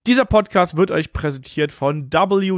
Dieser Podcast wird euch präsentiert von WWE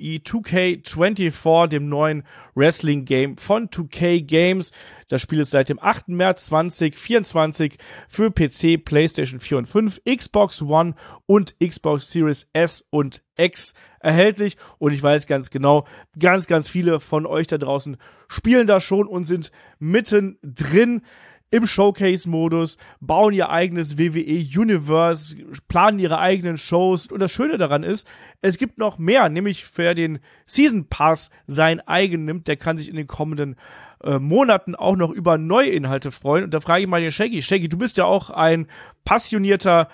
2K24, dem neuen Wrestling-Game von 2K Games. Das Spiel ist seit dem 8. März 2024 für PC, PlayStation 4 und 5, Xbox One und Xbox Series S und X erhältlich. Und ich weiß ganz genau, ganz viele von euch da draußen spielen da schon und sind mitten drin im Showcase-Modus, bauen ihr eigenes WWE-Universe, planen ihre eigenen Shows. Und das Schöne daran ist, es gibt noch mehr, nämlich wer den Season Pass sein eigen nimmt, der kann sich in den kommenden Monaten auch noch über neue Inhalte freuen. Und da frage ich mal den Shaggy. Shaggy, du bist ja auch ein passionierter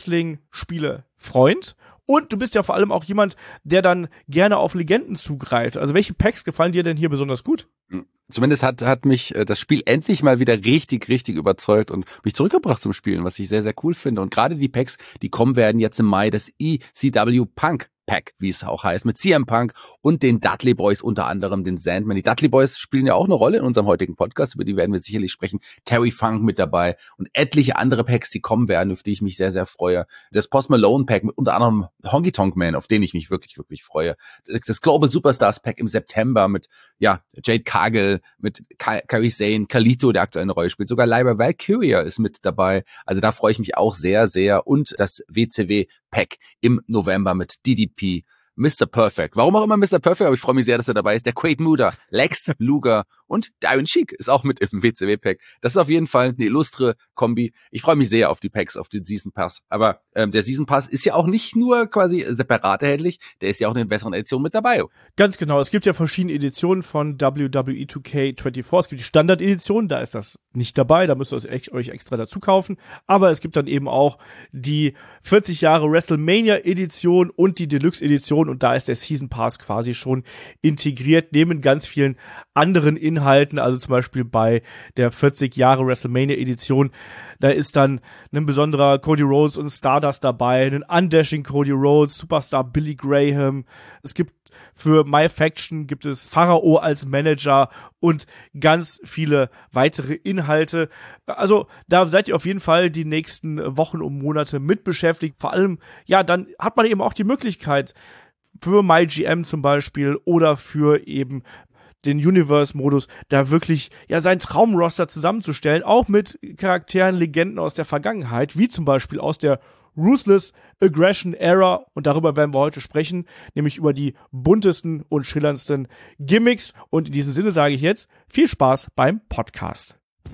Wrestling-Spiele-Freund. Und du bist ja vor allem auch jemand, der dann gerne auf Legenden zugreift. Also welche Packs gefallen dir denn hier besonders gut? Zumindest hat mich das Spiel endlich mal wieder richtig überzeugt und mich zurückgebracht zum Spielen, was ich sehr cool finde. Und gerade die Packs, die kommen werden jetzt im Mai, das ECW Punk Pack, wie es auch heißt, mit CM Punk und den Dudley Boys, unter anderem den Sandman. Die Dudley Boys spielen ja auch eine Rolle in unserem heutigen Podcast, über die werden wir sicherlich sprechen. Terry Funk mit dabei und etliche andere Packs, die kommen werden, auf die ich mich sehr freue. Das Post Malone Pack mit unter anderem Honky Tonk Man, auf den ich mich wirklich freue. Das Global Superstars Pack im September mit Jade Cargill, mit Kairi Sane, Kalito, der aktuell eine Rolle spielt. Sogar Lyra Valkyria ist mit dabei. Also da freue ich mich auch sehr. Und das WCW Pack im November mit DDP, Mr. Perfect. Warum auch immer Mr. Perfect, aber ich freue mich sehr, dass er dabei ist. Der Quaid Muda, Lex Luger und der Iron Sheik ist auch mit im WCW-Pack. Das ist auf jeden Fall eine illustre Kombi. Ich freue mich sehr auf die Packs, auf den Season Pass. Aber der Season Pass ist ja auch nicht nur quasi separat erhältlich, der ist ja auch in den besseren Editionen mit dabei. Ganz genau. Es gibt ja verschiedene Editionen von WWE 2K24. Es gibt die Standard-Edition, da ist das nicht dabei, da müsst ihr euch extra dazu kaufen. Aber es gibt dann eben auch die 40 Jahre WrestleMania-Edition und die Deluxe-Edition und da ist der Season Pass quasi schon integriert, neben ganz vielen anderen Inhalten, also zum Beispiel bei der 40 Jahre WrestleMania Edition, da ist dann ein besonderer Cody Rhodes und Stardust dabei, ein Undashing Cody Rhodes, Superstar Billy Graham, es gibt für My Faction gibt es Pharao als Manager und ganz viele weitere Inhalte. Also da seid ihr auf jeden Fall die nächsten Wochen und Monate mit beschäftigt. Vor allem, dann hat man eben auch die Möglichkeit für MyGM zum Beispiel oder für eben den Universe-Modus, da wirklich sein Traumroster zusammenzustellen, auch mit Charakteren, Legenden aus der Vergangenheit, wie zum Beispiel aus der Ruthless Aggression Era, und darüber werden wir heute sprechen, nämlich über die buntesten und schillerndsten Gimmicks. Und in diesem Sinne sage ich jetzt viel Spaß beim Podcast.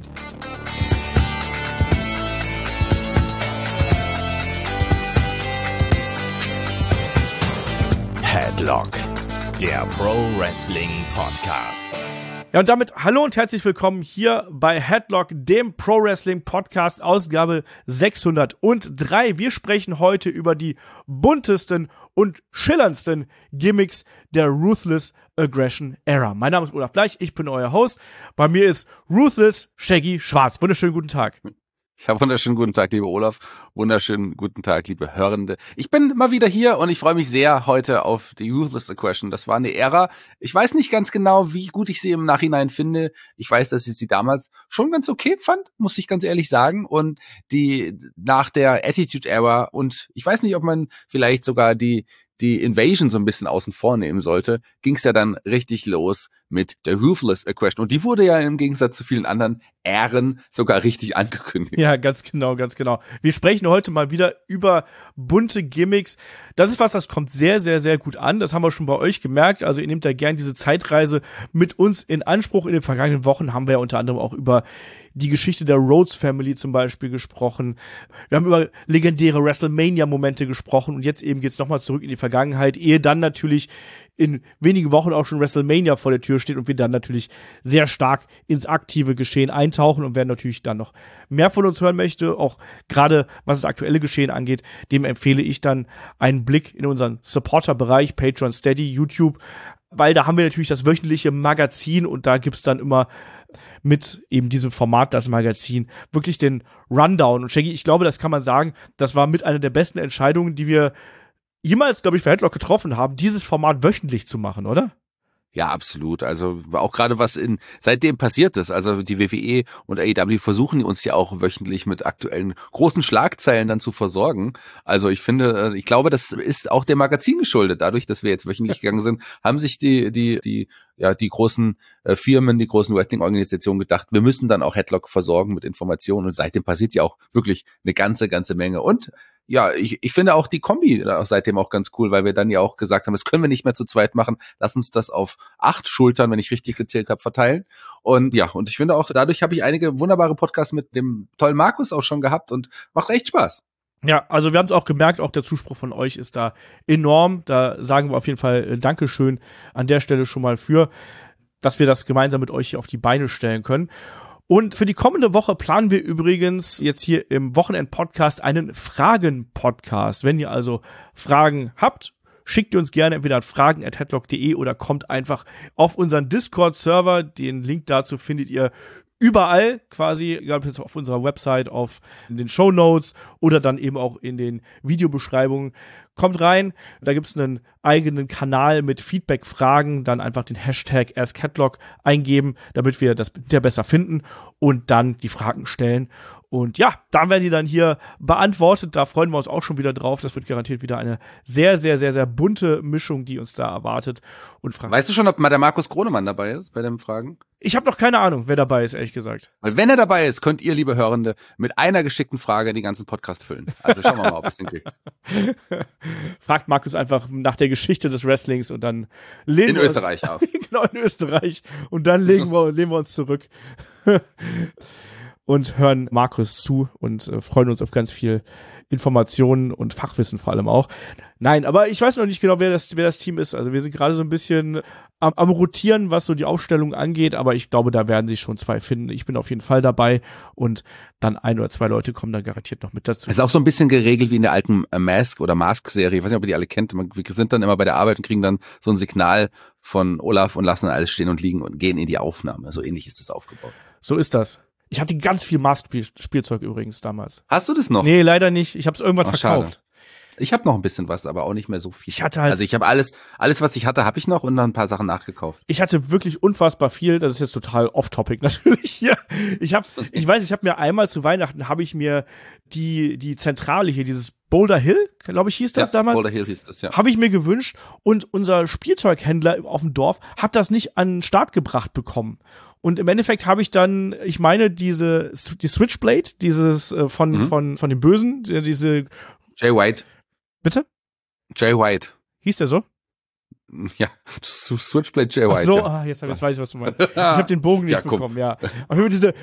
Headlock, der Pro Wrestling Podcast. Ja, und damit hallo und herzlich willkommen hier bei Headlock, dem Pro Wrestling Podcast, Ausgabe 603. Wir sprechen heute über die buntesten und schillerndsten Gimmicks der Ruthless Aggression Era. Mein Name ist Olaf Bleich, ich bin euer Host. Bei mir ist Ruthless Shaggy Schwarz. Wunderschönen guten Tag. Ja, wunderschönen guten Tag, lieber Olaf. Wunderschönen guten Tag, liebe Hörende. Ich bin mal wieder hier und ich freue mich sehr heute auf die Ruthless Aggression. Das war eine Ära. Ich weiß nicht ganz genau, wie gut ich sie im Nachhinein finde. Ich weiß, dass ich sie damals schon ganz okay fand, muss ich ganz ehrlich sagen. Und die nach der Attitude Era und ich weiß nicht, ob man vielleicht sogar die Invasion so ein bisschen außen vor nehmen sollte, ging es ja dann richtig los mit der Ruthless Aggression. Und die wurde ja im Gegensatz zu vielen anderen Ähren sogar richtig angekündigt. Ja, ganz genau. Wir sprechen heute mal wieder über bunte Gimmicks. Das ist was, das kommt sehr gut an. Das haben wir schon bei euch gemerkt. Also ihr nehmt da gern diese Zeitreise mit uns in Anspruch. In den vergangenen Wochen haben wir ja unter anderem auch über die Geschichte der Rhodes Family zum Beispiel gesprochen. Wir haben über legendäre WrestleMania-Momente gesprochen und jetzt eben geht's nochmal zurück in die Vergangenheit, ehe dann natürlich in wenigen Wochen auch schon WrestleMania vor der Tür steht und wir dann natürlich sehr stark ins aktive Geschehen eintauchen und wer natürlich dann noch mehr von uns hören möchte, auch gerade was das aktuelle Geschehen angeht, dem empfehle ich dann einen Blick in unseren Supporter-Bereich, Patreon, Steady, YouTube, weil da haben wir natürlich das wöchentliche Magazin und da gibt's dann immer mit eben diesem Format, das Magazin, wirklich den Rundown. Und Shaggy, ich glaube, das kann man sagen, das war mit einer der besten Entscheidungen, die wir jemals, glaube ich, für Headlock getroffen haben, dieses Format wöchentlich zu machen, oder? Ja, absolut. Also auch gerade was seitdem passiert ist. Also die WWE und AEW versuchen uns ja auch wöchentlich mit aktuellen großen Schlagzeilen dann zu versorgen. Also ich glaube, das ist auch dem Magazin geschuldet. Dadurch, dass wir jetzt wöchentlich gegangen sind, haben sich die großen Firmen, die großen Wrestling-Organisationen gedacht, wir müssen dann auch Headlock versorgen mit Informationen. Und seitdem passiert ja auch wirklich eine ganze Menge. Und ja, ich finde auch die Kombi seitdem auch ganz cool, weil wir dann ja auch gesagt haben, das können wir nicht mehr zu zweit machen. Lass uns das auf 8 Schultern, wenn ich richtig gezählt habe, verteilen. Und ja, und ich finde auch, dadurch habe ich einige wunderbare Podcasts mit dem tollen Markus auch schon gehabt und macht echt Spaß. Ja, also wir haben es auch gemerkt, auch der Zuspruch von euch ist da enorm. Da sagen wir auf jeden Fall Dankeschön an der Stelle schon mal für, dass wir das gemeinsam mit euch hier auf die Beine stellen können. Und für die kommende Woche planen wir übrigens jetzt hier im Wochenend-Podcast einen Fragen-Podcast. Wenn ihr also Fragen habt, schickt ihr uns gerne entweder an fragen@headlock.de oder kommt einfach auf unseren Discord-Server. Den Link dazu findet ihr überall quasi, egal ob jetzt auf unserer Website, in den Shownotes oder dann eben auch in den Videobeschreibungen. Kommt rein, da gibt's einen eigenen Kanal mit Feedback-Fragen, dann einfach den Hashtag AskHeadlock eingeben, damit wir das besser finden und dann die Fragen stellen. Und ja, da werden die dann hier beantwortet, da freuen wir uns auch schon wieder drauf. Das wird garantiert wieder eine sehr, sehr, sehr, sehr bunte Mischung, die uns da erwartet. Und weißt du schon, ob mal der Markus Gronemann dabei ist bei den Fragen? Ich habe noch keine Ahnung, wer dabei ist, ehrlich gesagt. Weil wenn er dabei ist, könnt ihr, liebe Hörende, mit einer geschickten Frage den ganzen Podcast füllen. Also schauen wir mal, ob es hinkriegt. Fragt Markus einfach nach der Geschichte des Wrestlings und dann lehnen wir Österreich auch. Genau, in Österreich. Und dann lehnen wir uns zurück und hören Markus zu und freuen uns auf ganz viel Informationen und Fachwissen vor allem auch. Nein, aber ich weiß noch nicht genau, wer das Team ist. Also wir sind gerade so ein bisschen am Rotieren, was so die Aufstellung angeht, aber ich glaube, da werden sich schon 2 finden. Ich bin auf jeden Fall dabei und dann 1 oder 2 Leute kommen dann garantiert noch mit dazu. Es ist auch so ein bisschen geregelt wie in der alten Mask-Serie. Ich weiß nicht, ob ihr die alle kennt. Wir sind dann immer bei der Arbeit und kriegen dann so ein Signal von Olaf und lassen alles stehen und liegen und gehen in die Aufnahme. So ähnlich ist das aufgebaut. So ist das. Ich hatte ganz viel Mask-Spielzeug übrigens damals. Hast du das noch? Nee, leider nicht. Ich habe es irgendwann verkauft. Schade. Ich habe noch ein bisschen was, aber auch nicht mehr so viel. Ich hatte halt, also ich habe alles, was ich hatte, habe ich noch und dann ein paar Sachen nachgekauft. Ich hatte wirklich unfassbar viel. Das ist jetzt total off-topic natürlich hier. Ich habe mir einmal zu Weihnachten habe ich mir die Zentrale hier, dieses Boulder Hill, glaube ich, hieß das damals. Boulder Hill hieß das, ja. Habe ich mir gewünscht und unser Spielzeughändler auf dem Dorf hat das nicht an den Start gebracht bekommen. Und im Endeffekt habe ich dann, ich meine, die Switchblade, dieses von dem Bösen, diese Jay White. Bitte? Jay White. Hieß der so? Ja, Switchblade Jay White. Ach so, ja. Jetzt weiß ich, was du meinst. Ich habe den Bogen nicht bekommen, ja. Aber diese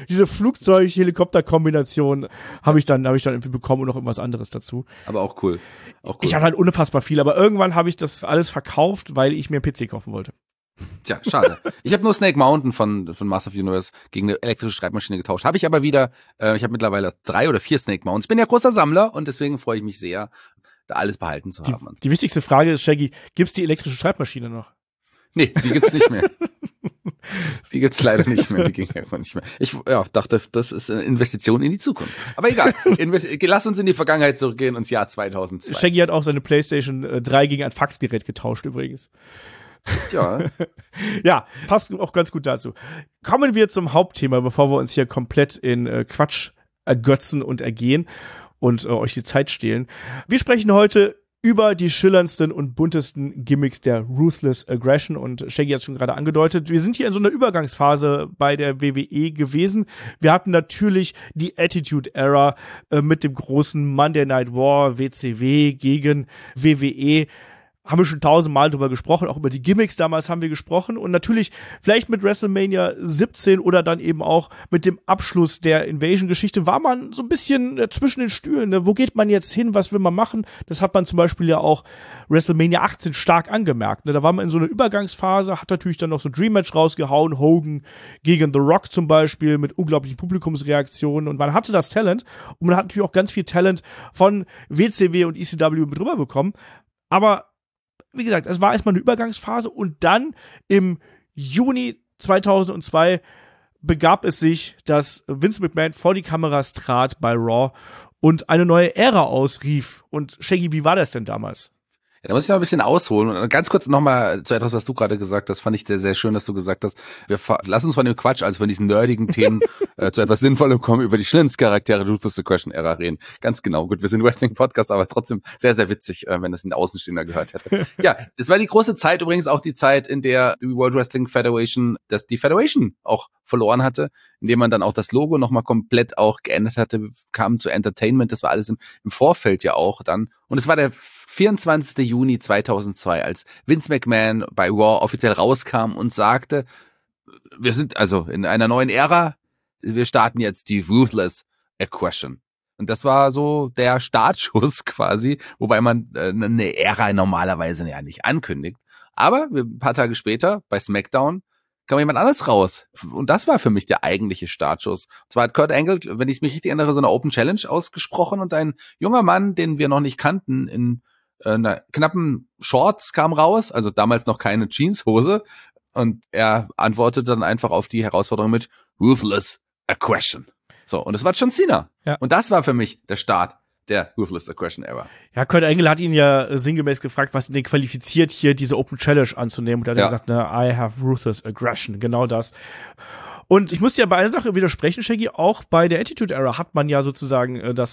Flugzeug-Helikopter-Kombination habe ich dann irgendwie bekommen und noch irgendwas anderes dazu. Aber auch cool. Ich hatte halt unfassbar viel, aber irgendwann habe ich das alles verkauft, weil ich mir einen PC kaufen wollte. Tja, schade. Ich habe nur Snake Mountain von Master of the Universe gegen eine elektrische Schreibmaschine getauscht. Habe ich aber wieder, ich habe mittlerweile 3 oder 4 Snake Mountains. Bin ja großer Sammler und deswegen freue ich mich sehr, da alles behalten zu haben. Die wichtigste Frage ist, Shaggy, gibt's die elektrische Schreibmaschine noch? Nee, die gibt's nicht mehr. Die gibt's leider nicht mehr, die ging einfach nicht mehr. Ich dachte, das ist eine Investition in die Zukunft. Aber egal, lass uns in die Vergangenheit zurückgehen, ins Jahr 2002. Shaggy hat auch seine PlayStation 3 gegen ein Faxgerät getauscht übrigens. Ja. Ja, passt auch ganz gut dazu. Kommen wir zum Hauptthema, bevor wir uns hier komplett in Quatsch ergötzen und ergehen und euch die Zeit stehlen. Wir sprechen heute über die schillerndsten und buntesten Gimmicks der Ruthless Aggression und Shaggy hat es schon gerade angedeutet. Wir sind hier in so einer Übergangsphase bei der WWE gewesen. Wir hatten natürlich die Attitude Era mit dem großen Monday Night War, WCW gegen WWE. Haben wir schon 1000-mal drüber gesprochen, auch über die Gimmicks damals haben wir gesprochen und natürlich vielleicht mit WrestleMania 17 oder dann eben auch mit dem Abschluss der Invasion-Geschichte war man so ein bisschen zwischen den Stühlen. Ne? Wo geht man jetzt hin? Was will man machen? Das hat man zum Beispiel ja auch WrestleMania 18 stark angemerkt. Ne? Da war man in so einer Übergangsphase, hat natürlich dann noch so ein Dream-Match rausgehauen, Hogan gegen The Rock zum Beispiel mit unglaublichen Publikumsreaktionen und man hatte das Talent und man hat natürlich auch ganz viel Talent von WCW und ECW mit rüber bekommen. Aber wie gesagt, es war erstmal eine Übergangsphase und dann im Juni 2002 begab es sich, dass Vince McMahon vor die Kameras trat bei Raw und eine neue Ära ausrief. Und Shaggy, wie war das denn damals? Ja, da muss ich noch ein bisschen ausholen. Und ganz kurz nochmal zu etwas, was du gerade gesagt hast, fand ich sehr, sehr schön, dass du gesagt hast, lass uns von dem Quatsch, also von diesen nerdigen Themen zu etwas Sinnvollem kommen, über die Charaktere der Ruthless Aggression Era reden. Ganz genau. Gut, wir sind Wrestling-Podcast, aber trotzdem sehr, sehr witzig, wenn das ein Außenstehender gehört hätte. Ja, das war die große Zeit, übrigens auch die Zeit, in der die World Wrestling Federation, die Federation auch verloren hatte, indem man dann auch das Logo nochmal komplett auch geändert hatte, kam zu Entertainment, das war alles im Vorfeld ja auch dann. Und es war der 24. Juni 2002, als Vince McMahon bei Raw offiziell rauskam und sagte, wir sind also in einer neuen Ära, wir starten jetzt die Ruthless Aggression. Und das war so der Startschuss quasi, wobei man eine Ära normalerweise ja nicht ankündigt. Aber ein paar Tage später bei SmackDown kam jemand anderes raus. Und das war für mich der eigentliche Startschuss. Und zwar hat Kurt Angle, wenn ich mich richtig erinnere, so eine Open Challenge ausgesprochen und ein junger Mann, den wir noch nicht kannten, in einer knappen Shorts kam raus, also damals noch keine Jeanshose, und er antwortete dann einfach auf die Herausforderung mit Ruthless Aggression. So, und das war John Cena. Ja. Und das war für mich der Start der Ruthless Aggression Era. Ja, Kurt Angle hat ihn ja sinngemäß gefragt, was ihn denn qualifiziert, hier diese Open Challenge anzunehmen. Und er hat gesagt, I have Ruthless Aggression, genau das. Und ich muss ja bei einer Sache widersprechen, Shaggy, auch bei der Attitude Era hat man ja sozusagen das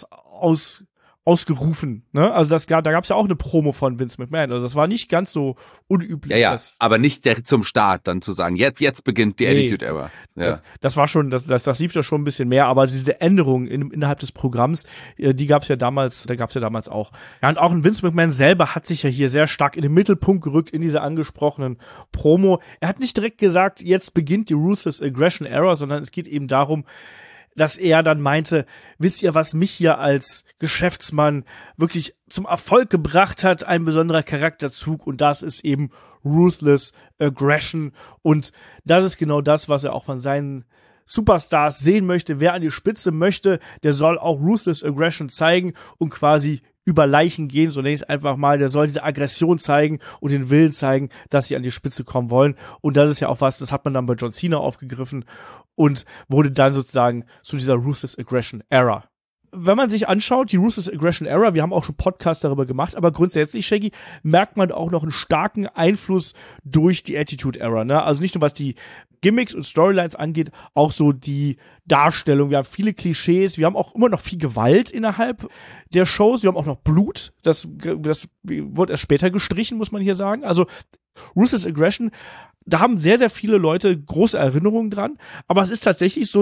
ausgerufen, ne? Also da gab's ja auch eine Promo von Vince McMahon. Also das war nicht ganz so unüblich. Ja, aber nicht zum Start dann zu sagen, jetzt beginnt die Attitude Era. Ja. Das war schon, das lief da schon ein bisschen mehr, aber diese Änderungen innerhalb des Programms, die gab's ja damals auch. Ja, und auch ein Vince McMahon selber hat sich ja hier sehr stark in den Mittelpunkt gerückt in dieser angesprochenen Promo. Er hat nicht direkt gesagt, jetzt beginnt die Ruthless Aggression Era, sondern es geht eben darum, dass er dann meinte, wisst ihr, was mich hier als Geschäftsmann wirklich zum Erfolg gebracht hat, ein besonderer Charakterzug, und das ist eben Ruthless Aggression, und das ist genau das, was er auch von seinen Superstars sehen möchte. Wer an die Spitze möchte, der soll auch Ruthless Aggression zeigen und quasi über Leichen gehen, so nenne ich es einfach mal. Der soll diese Aggression zeigen und den Willen zeigen, dass sie an die Spitze kommen wollen. Und das ist ja auch was, das hat man dann bei John Cena aufgegriffen und wurde dann sozusagen zu dieser Ruthless Aggression Era. Wenn man sich anschaut, die Ruthless Aggression Era, wir haben auch schon Podcasts darüber gemacht, aber grundsätzlich, Shaggy, merkt man auch noch einen starken Einfluss durch die Attitude Era, ne? Also nicht nur was die Gimmicks und Storylines angeht, auch so die Darstellung. Wir haben viele Klischees, wir haben auch immer noch viel Gewalt innerhalb der Shows, wir haben auch noch Blut, das wird erst später gestrichen, muss man hier sagen. Also Ruthless Aggression, da haben sehr, sehr viele Leute große Erinnerungen dran, aber es ist tatsächlich ist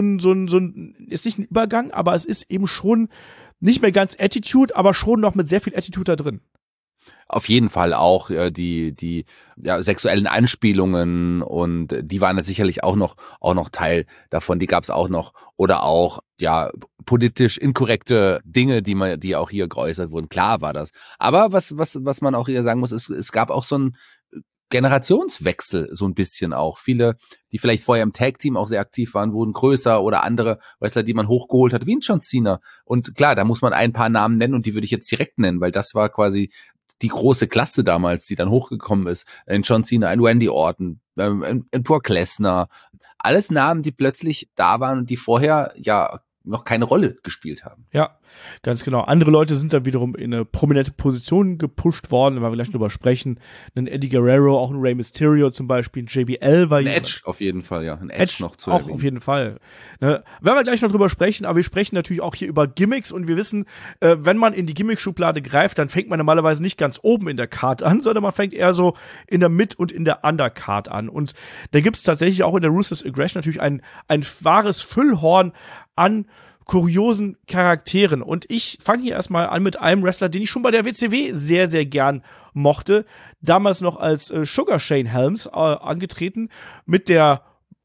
nicht ein Übergang, aber es ist eben schon nicht mehr ganz Attitude, aber schon noch mit sehr viel Attitude da drin. Auf jeden Fall auch die sexuellen Anspielungen, und die waren sicherlich auch noch Teil davon, die gab's auch noch, oder auch politisch inkorrekte Dinge, die auch hier geäußert wurden. Klar war das. Aber was man auch hier sagen muss, es gab auch so ein Generationswechsel, so ein bisschen auch. Viele, die vielleicht vorher im Tag-Team auch sehr aktiv waren, wurden größer, oder andere Wrestler, die man hochgeholt hat, wie ein John Cena. Und klar, da muss man ein paar Namen nennen, und die würde ich jetzt direkt nennen, weil das war quasi die große Klasse damals, die dann hochgekommen ist. Ein John Cena, ein Randy Orton, ein Brock Lesnar. Alles Namen, die plötzlich da waren und die vorher noch keine Rolle gespielt haben. Ja, ganz genau. Andere Leute sind dann wiederum in eine prominente Position gepusht worden, wenn wir gleich drüber sprechen. Ein Eddie Guerrero, auch ein Rey Mysterio zum Beispiel, ein JBL war ein Edge auf jeden Fall, ja. Ein Edge noch zu erwähnen. Auch auf jeden Fall. Ne, werden wir gleich noch drüber sprechen, aber wir sprechen natürlich auch hier über Gimmicks, und wir wissen, wenn man in die Gimmick-Schublade greift, dann fängt man normalerweise nicht ganz oben in der Card an, sondern man fängt eher so in der Mid- und in der Undercard an. Und da gibt es tatsächlich auch in der Ruthless Aggression natürlich ein wahres Füllhorn an kuriosen Charakteren. Und ich fange hier erstmal an mit einem Wrestler, den ich schon bei der WCW sehr, sehr gern mochte. Damals noch als Sugar Shane Helms angetreten, mit sehr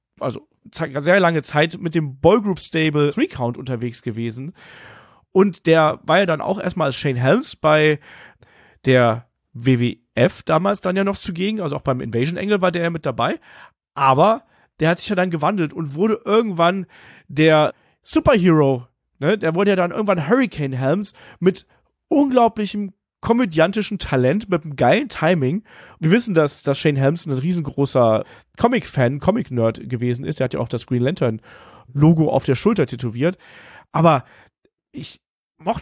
lange Zeit mit dem Boygroup Stable 3 Count unterwegs gewesen. Und der war ja dann auch erstmal als Shane Helms bei der WWF damals dann ja noch zugegen, also auch beim Invasion Angle war der ja mit dabei. Aber der hat sich ja dann gewandelt und wurde irgendwann der Superhero, ne? Der wurde ja dann irgendwann Hurricane Helms mit unglaublichem komödiantischen Talent, mit einem geilen Timing. Wir wissen, dass Shane Helms ein riesengroßer Comic-Fan, Comic-Nerd gewesen ist. Der hat ja auch das Green Lantern-Logo auf der Schulter tätowiert. Aber ich mochte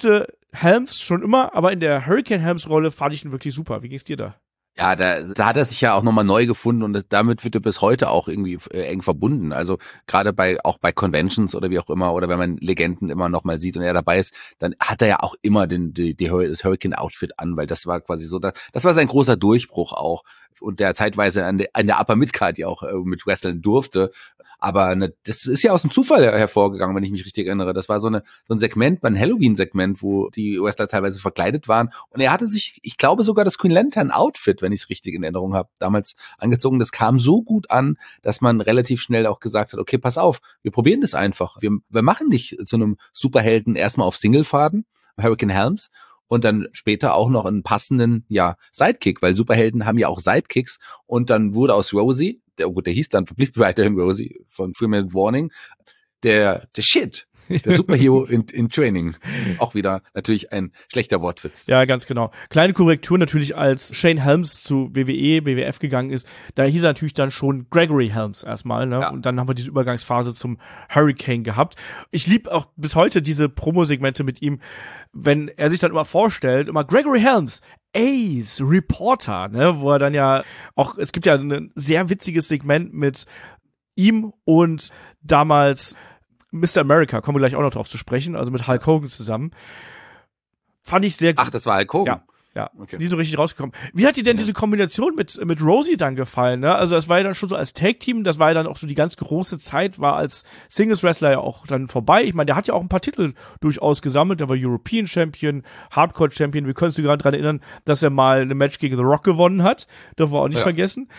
Helms schon immer, aber in der Hurricane Helms-Rolle fand ich ihn wirklich super. Wie ging's dir da? Ja, da hat er sich ja auch nochmal neu gefunden und damit wird er bis heute auch irgendwie eng verbunden. Also gerade auch bei Conventions oder wie auch immer oder wenn man Legenden immer noch mal sieht und er dabei ist, dann hat er ja auch immer das Hurricane-Outfit an, weil das war quasi so, das war sein großer Durchbruch auch. Und der zeitweise an der Upper Midcard ja auch mit wresteln durfte. Aber das ist ja aus dem Zufall hervorgegangen, wenn ich mich richtig erinnere. Das war so ein Segment, ein Halloween-Segment, wo die Wrestler teilweise verkleidet waren. Und er hatte sich, ich glaube sogar das Green Lantern-Outfit, wenn ich es richtig in Erinnerung habe, damals angezogen. Das kam so gut an, dass man relativ schnell auch gesagt hat, okay, pass auf, wir probieren das einfach. Wir machen nicht zu einem Superhelden erstmal auf Single-Faden, Hurricane Helms, und dann später auch noch einen passenden, Sidekick, weil Superhelden haben ja auch Sidekicks und dann wurde aus Rosie, der hieß dann, verblieb weiterhin Rosie von 3-Minute Warning, der Shit, der Superhero in Training. Auch wieder natürlich ein schlechter Wortwitz. Ja, ganz genau. Kleine Korrektur natürlich, als Shane Helms zu WWF gegangen ist, da hieß er natürlich dann schon Gregory Helms erstmal, ne? Ja. Und dann haben wir diese Übergangsphase zum Hurricane gehabt. Ich liebe auch bis heute diese Promo-Segmente mit ihm, wenn er sich dann immer vorstellt, immer Gregory Helms, Ace, Reporter, ne? Wo er dann ja auch, es gibt ja ein sehr witziges Segment mit ihm und damals Mr. America, kommen wir gleich auch noch drauf zu sprechen, also mit Hulk Hogan zusammen. Fand ich sehr gut. Ach, das war Hulk Hogan? Ja, okay. Ist nie so richtig rausgekommen. Wie hat dir denn diese Kombination mit Rosie dann gefallen, ne? Also das war ja dann schon so als Tag-Team, das war ja dann auch so die ganz große Zeit, war als Singles-Wrestler ja auch dann vorbei. Ich meine, der hat ja auch ein paar Titel durchaus gesammelt, der war European Champion, Hardcore Champion, wir können uns gerade daran erinnern, dass er mal eine Match gegen The Rock gewonnen hat, dürfen wir auch nicht vergessen.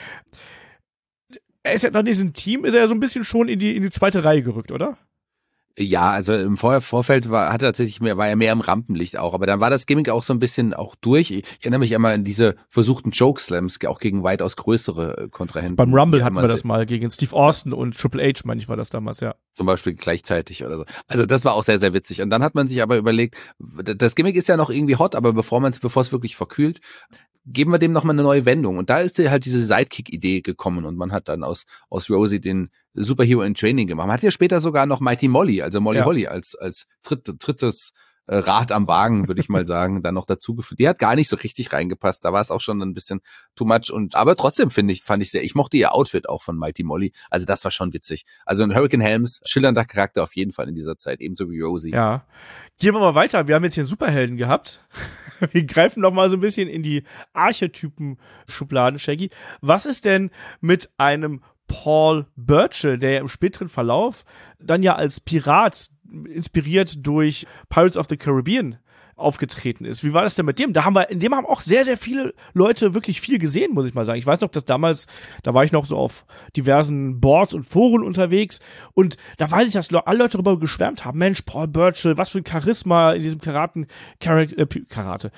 Er ist ja nach diesem Team, ist er ja so ein bisschen schon in die zweite Reihe gerückt, oder? Ja, also im Vorfeld war er mehr im Rampenlicht auch, aber dann war das Gimmick auch so ein bisschen auch durch. Ich erinnere mich immer an diese versuchten Chokeslams, auch gegen weitaus größere Kontrahenten. Beim Rumble hatten wir das mal gegen Steve Austin und Triple H, meine ich, war das damals, ja. Zum Beispiel gleichzeitig oder so. Also das war auch sehr, sehr witzig. Und dann hat man sich aber überlegt, das Gimmick ist ja noch irgendwie hot, aber bevor es wirklich verkühlt, geben wir dem nochmal eine neue Wendung. Und da ist halt diese Sidekick-Idee gekommen und man hat dann aus Rosie den Superhero in Training gemacht. Man hat ja später sogar noch Mighty Molly, also Molly Holly als drittes Rad am Wagen, würde ich mal sagen, dann noch dazu geführt. Die hat gar nicht so richtig reingepasst. Da war es auch schon ein bisschen too much. Aber trotzdem fand ich ich mochte ihr Outfit auch von Mighty Molly. Also das war schon witzig. Also ein Hurricane Helms, schillernder Charakter auf jeden Fall in dieser Zeit, ebenso wie Rosie. Ja. Gehen wir mal weiter. Wir haben jetzt hier einen Superhelden gehabt. Wir greifen noch mal so ein bisschen in die Archetypen-Schubladen, Shaggy. Was ist denn mit einem Paul Burchill, der ja im späteren Verlauf dann ja als Pirat, inspiriert durch Pirates of the Caribbean, aufgetreten ist? Wie war das denn mit dem? In dem haben auch sehr, sehr viele Leute wirklich viel gesehen, muss ich mal sagen. Ich weiß noch, dass damals, da war ich noch so auf diversen Boards und Foren unterwegs und da weiß ich, dass alle Leute darüber geschwärmt haben. Mensch, Paul Burchill, was für ein Charisma in diesem Piraten-Charakter.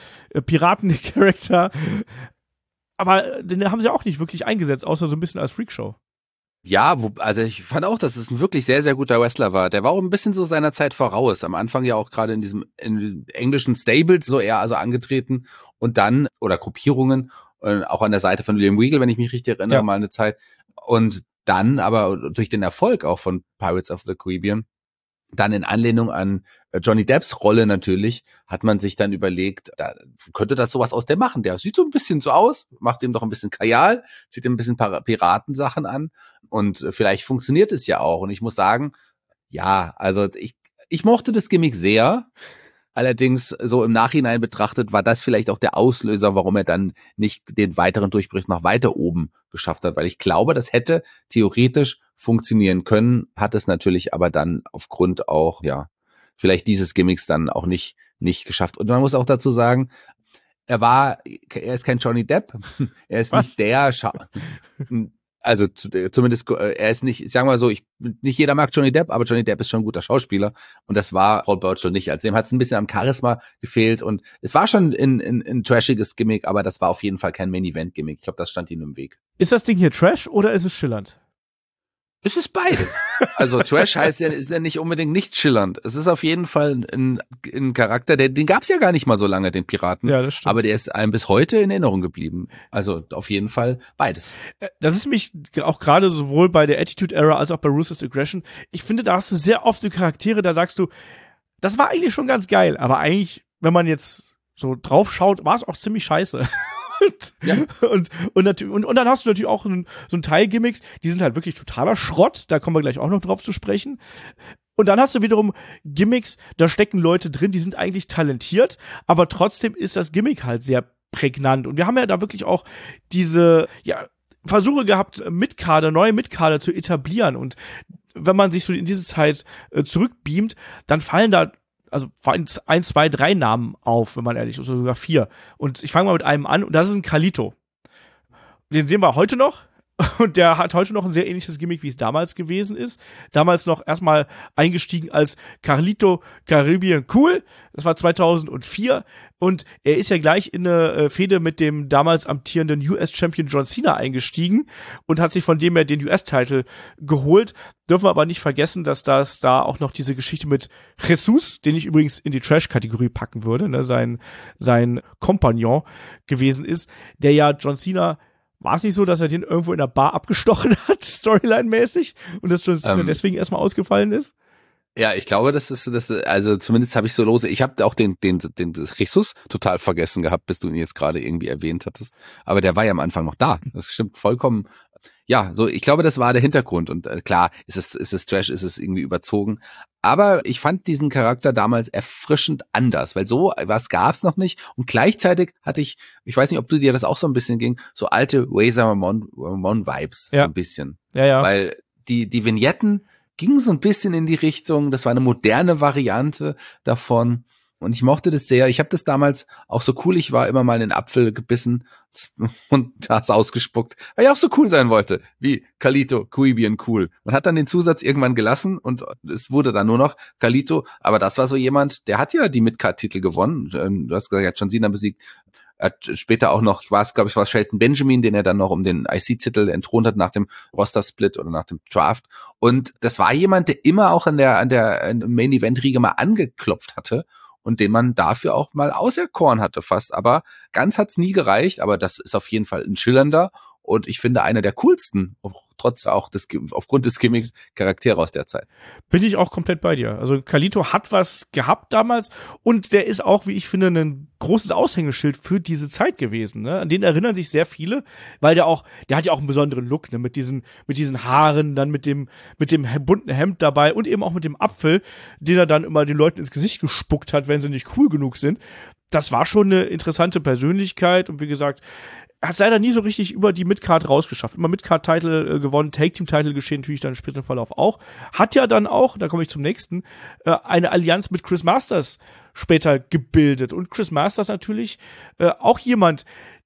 Aber den haben sie auch nicht wirklich eingesetzt, außer so ein bisschen als Freakshow. Ja, also ich fand auch, dass es ein wirklich sehr, sehr guter Wrestler war. Der war auch ein bisschen so seiner Zeit voraus. Am Anfang ja auch gerade in englischen Stables so eher also angetreten und dann, oder Gruppierungen, auch an der Seite von William Regal, wenn ich mich richtig erinnere, mal eine Zeit. Und dann aber durch den Erfolg auch von Pirates of the Caribbean, dann in Anlehnung an Johnny Depps Rolle natürlich, hat man sich dann überlegt, da könnte das sowas aus dem machen. Der sieht so ein bisschen so aus, macht ihm doch ein bisschen Kajal, zieht ihm ein bisschen Piratensachen an und vielleicht funktioniert es ja auch. Und ich muss sagen, ja, also ich mochte das Gimmick sehr. Allerdings so im Nachhinein betrachtet war das vielleicht auch der Auslöser, warum er dann nicht den weiteren Durchbruch noch weiter oben geschafft hat, weil ich glaube, das hätte theoretisch funktionieren können, hat es natürlich aber dann aufgrund auch, vielleicht dieses Gimmicks dann auch nicht geschafft. Und man muss auch dazu sagen, er ist kein Johnny Depp, er ist nicht der also zumindest, er ist nicht, sagen wir mal so, nicht jeder mag Johnny Depp, aber Johnny Depp ist schon ein guter Schauspieler und das war Paul Burchill nicht. Also dem hat es ein bisschen am Charisma gefehlt und es war schon ein trashiges Gimmick, aber das war auf jeden Fall kein Main-Event-Gimmick. Ich glaube, das stand ihm im Weg. Ist das Ding hier Trash oder ist es schillernd? Es ist beides. Also Trash ist ja nicht unbedingt nicht schillernd. Es ist auf jeden Fall ein Charakter, den gab's ja gar nicht mal so lange, den Piraten. Ja, das stimmt. Aber der ist einem bis heute in Erinnerung geblieben. Also auf jeden Fall beides. Das ist mich auch gerade sowohl bei der Attitude Era als auch bei Ruthless Aggression. Ich finde, da hast du sehr oft so Charaktere, da sagst du, das war eigentlich schon ganz geil, aber eigentlich wenn man jetzt so drauf schaut, war es auch ziemlich scheiße. Ja. Und dann hast du natürlich auch so ein Teil Gimmicks, die sind halt wirklich totaler Schrott, da kommen wir gleich auch noch drauf zu sprechen. Und dann hast du wiederum Gimmicks, da stecken Leute drin, die sind eigentlich talentiert, aber trotzdem ist das Gimmick halt sehr prägnant. Und wir haben ja da wirklich auch diese, Versuche gehabt, neue Mitkader zu etablieren. Und wenn man sich so in diese Zeit zurückbeamt, dann fallen da also 1, 2, 3 Namen auf, wenn man ehrlich ist, oder sogar 4. Und ich fange mal mit einem an, und das ist ein Carlito. Den sehen wir heute noch. Und der hat heute noch ein sehr ähnliches Gimmick, wie es damals gewesen ist. Damals noch erstmal eingestiegen als Carlito Caribbean Cool. Das war 2004. Und er ist ja gleich in eine Fehde mit dem damals amtierenden US-Champion John Cena eingestiegen und hat sich von dem her den US-Titel geholt. Dürfen wir aber nicht vergessen, dass das da auch noch diese Geschichte mit Jesus, den ich übrigens in die Trash-Kategorie packen würde, ne, sein Kompagnon gewesen ist, der ja John Cena, war es nicht so, dass er den irgendwo in der Bar abgestochen hat, Storyline-mäßig, und dass John Cena deswegen erstmal ausgefallen ist? Ja, ich glaube, das also zumindest habe ich so lose. Ich habe auch den Jesus total vergessen gehabt, bis du ihn jetzt gerade irgendwie erwähnt hattest. Aber der war ja am Anfang noch da. Das stimmt vollkommen. Ja, so, ich glaube, das war der Hintergrund. Und klar, ist es Trash, ist es irgendwie überzogen. Aber ich fand diesen Charakter damals erfrischend anders, weil so was gab's noch nicht. Und gleichzeitig hatte ich weiß nicht, ob dir das auch so ein bisschen ging, so alte Razor Ramon Vibes, ja. So ein bisschen. Ja. Weil die Vignetten ging so ein bisschen in die Richtung, das war eine moderne Variante davon und ich mochte das sehr. Ich habe das damals auch so cool, ich war immer mal in den Apfel gebissen und das ausgespuckt, weil ich auch so cool sein wollte, wie Carlito Caribbean Cool. Man hat dann den Zusatz irgendwann gelassen und es wurde dann nur noch Carlito, aber das war so jemand, der hat ja die Midcard-Titel gewonnen. Du hast gesagt, er hat John Cena besiegt. Er hat später auch noch, war es Shelton Benjamin, den er dann noch um den IC-Titel entthront hat nach dem Roster-Split oder nach dem Draft. Und das war jemand, der immer auch an der Main-Event-Riege mal angeklopft hatte und den man dafür auch mal auserkoren hatte fast. Aber ganz hat's nie gereicht, aber das ist auf jeden Fall ein schillernder und ich finde einer der coolsten, trotz auch aufgrund des Gimmicks, Charaktere aus der Zeit. Bin ich auch komplett bei dir. Also Carlito hat was gehabt damals und der ist auch, wie ich finde, ein großes Aushängeschild für diese Zeit gewesen. Ne? An den erinnern sich sehr viele, weil der hat ja auch einen besonderen Look, ne? Mit diesen Haaren, dann mit dem bunten Hemd dabei und eben auch mit dem Apfel, den er dann immer den Leuten ins Gesicht gespuckt hat, wenn sie nicht cool genug sind. Das war schon eine interessante Persönlichkeit und wie gesagt, er hat es leider nie so richtig über die Midcard rausgeschafft. Immer Midcard-Title gewonnen, Take-Team-Title geschehen natürlich dann im späteren Verlauf auch. Hat ja dann auch, da komme ich zum nächsten, eine Allianz mit Chris Masters später gebildet. Und Chris Masters natürlich auch jemand,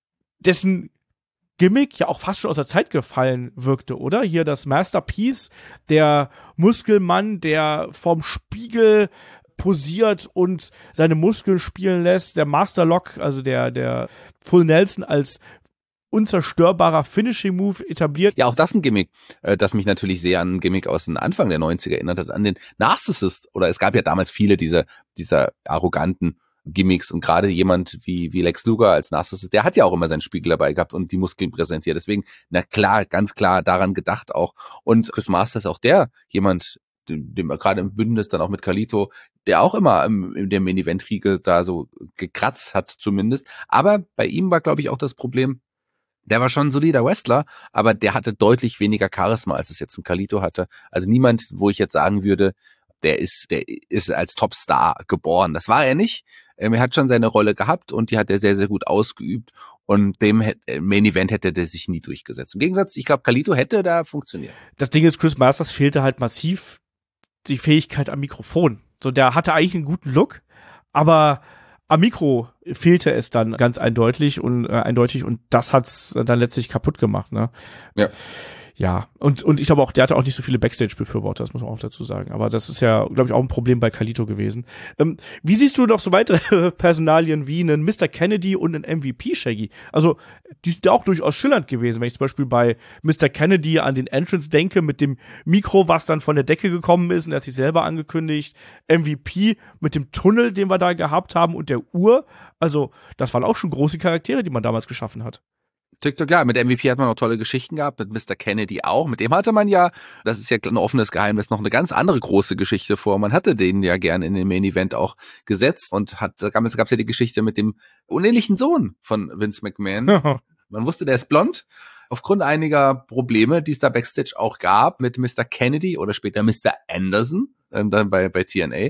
dessen Gimmick ja auch fast schon aus der Zeit gefallen wirkte, oder? Hier das Masterpiece, der Muskelmann, der vorm Spiegel posiert und seine Muskeln spielen lässt, der Masterlock, also der Full Nelson als unzerstörbarer Finishing-Move etabliert. Ja, auch das ein Gimmick, das mich natürlich sehr an ein Gimmick aus den Anfang der 90er erinnert hat, an den Narcissist. Oder es gab ja damals viele dieser arroganten Gimmicks und gerade jemand wie Lex Luger als Narcissist, der hat ja auch immer seinen Spiegel dabei gehabt und die Muskeln präsentiert. Deswegen, na klar, ganz klar daran gedacht auch. Und Chris Masters auch jemand, dem gerade im Bündnis dann auch mit Carlito, der auch immer in der Main-Event-Riege da so gekratzt hat zumindest. Aber bei ihm war, glaube ich, auch das Problem, der war schon ein solider Wrestler, aber der hatte deutlich weniger Charisma, als es jetzt ein Carlito hatte. Also niemand, wo ich jetzt sagen würde, der ist als Topstar geboren. Das war er nicht. Er hat schon seine Rolle gehabt und die hat er sehr, sehr gut ausgeübt. Und dem Main Event hätte der sich nie durchgesetzt. Im Gegensatz, ich glaube, Carlito hätte da funktioniert. Das Ding ist, Chris Masters fehlte halt massiv die Fähigkeit am Mikrofon. So, der hatte eigentlich einen guten Look, aber am Mikro fehlte es dann ganz eindeutig und das hat's dann letztlich kaputt gemacht, ne? Ja. Ja, und ich glaube auch, der hatte auch nicht so viele Backstage-Befürworter, das muss man auch dazu sagen. Aber das ist ja, glaube ich, auch ein Problem bei Carlito gewesen. Wie siehst du noch so weitere Personalien wie einen Mr. Kennedy und einen MVP, Shaggy? Also, die sind ja auch durchaus schillernd gewesen. Wenn ich zum Beispiel bei Mr. Kennedy an den Entrance denke, mit dem Mikro, was dann von der Decke gekommen ist und er hat sich selber angekündigt. MVP mit dem Tunnel, den wir da gehabt haben und der Uhr. Also, das waren auch schon große Charaktere, die man damals geschaffen hat. TikTok, ja, mit MVP hat man auch tolle Geschichten gehabt, mit Mr. Kennedy auch. Mit dem hatte man ja, das ist ja ein offenes Geheimnis, noch eine ganz andere große Geschichte vor. Man hatte den ja gern in den Main Event auch gesetzt und da gab's ja die Geschichte mit dem unehelichen Sohn von Vince McMahon. Man wusste, der ist blond. Aufgrund einiger Probleme, die es da Backstage auch gab, mit Mr. Kennedy oder später Mr. Anderson, dann bei TNA.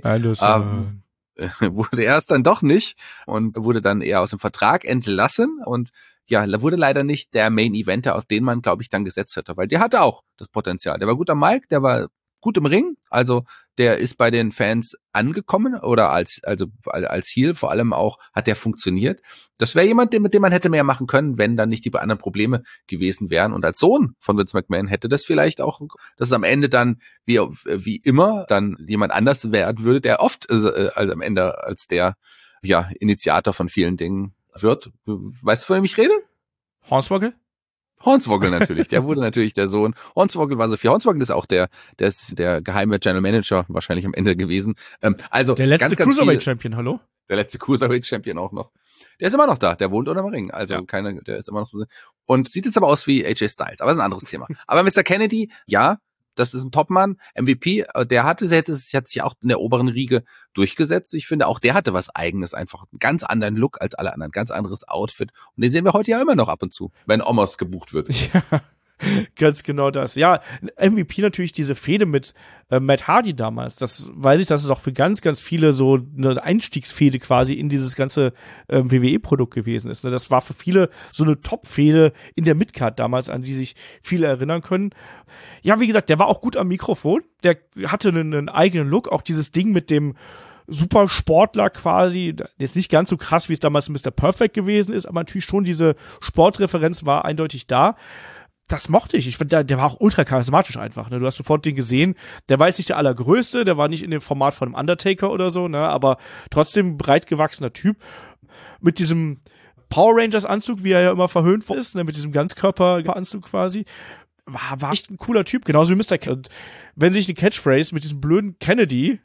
Wurde er es dann doch nicht und wurde dann eher aus dem Vertrag entlassen und ja, wurde leider nicht der Main Eventer, auf den man, glaube ich, dann gesetzt hätte, weil der hatte auch das Potenzial. Der war gut am Mic, der war gut im Ring, also der ist bei den Fans angekommen oder als Heel vor allem auch hat der funktioniert. Das wäre jemand, mit dem man hätte mehr machen können, wenn dann nicht die anderen Probleme gewesen wären. Und als Sohn von Vince McMahon hätte das vielleicht auch, dass es am Ende dann wie immer dann jemand anders werden würde, der oft also am Ende als der Initiator von vielen Dingen wird. Weißt du, von wem ich rede? Hornswoggle? Hornswoggle natürlich, der wurde natürlich der Sohn. Hornswoggle war Sophie. Hornswoggle ist auch der geheime General Manager wahrscheinlich am Ende gewesen. Also der letzte Cruiserweight-Champion, hallo? Der letzte Cruiserweight-Champion auch noch. Der ist immer noch da, der wohnt unterm Ring. Also der ist immer noch so. Und sieht jetzt aber aus wie AJ Styles, aber das ist ein anderes Thema. Aber Mr. Kennedy, ja, das ist ein Topmann, MVP, der hat sich auch in der oberen Riege durchgesetzt. Ich finde, auch der hatte was Eigenes, einfach einen ganz anderen Look als alle anderen, ganz anderes Outfit. Und den sehen wir heute ja immer noch ab und zu, wenn Omos gebucht wird. Ja, ganz genau das. Ja, MVP natürlich diese Fehde mit Matt Hardy damals. Das weiß ich, dass es auch für ganz, ganz viele so eine Einstiegsfehde quasi in dieses ganze WWE-Produkt gewesen ist. Das war für viele so eine Top-Fehde in der Midcard damals, an die sich viele erinnern können. Ja, wie gesagt, der war auch gut am Mikrofon. Der hatte einen eigenen Look. Auch dieses Ding mit dem Supersportler quasi, jetzt nicht ganz so krass, wie es damals Mr. Perfect gewesen ist, aber natürlich schon diese Sportreferenz war eindeutig da. Das mochte ich. Ich fand, der war auch ultra charismatisch einfach. Ne? Du hast sofort den gesehen. Der war jetzt nicht der Allergrößte, der war nicht in dem Format von einem Undertaker oder so, ne? Aber trotzdem breit gewachsener Typ. Mit diesem Power Rangers Anzug, wie er ja immer verhöhnt ist, ne? Mit diesem Ganzkörperanzug quasi. War echt ein cooler Typ, genauso wie Mr. Und wenn sich eine Catchphrase mit diesem blöden Kennedy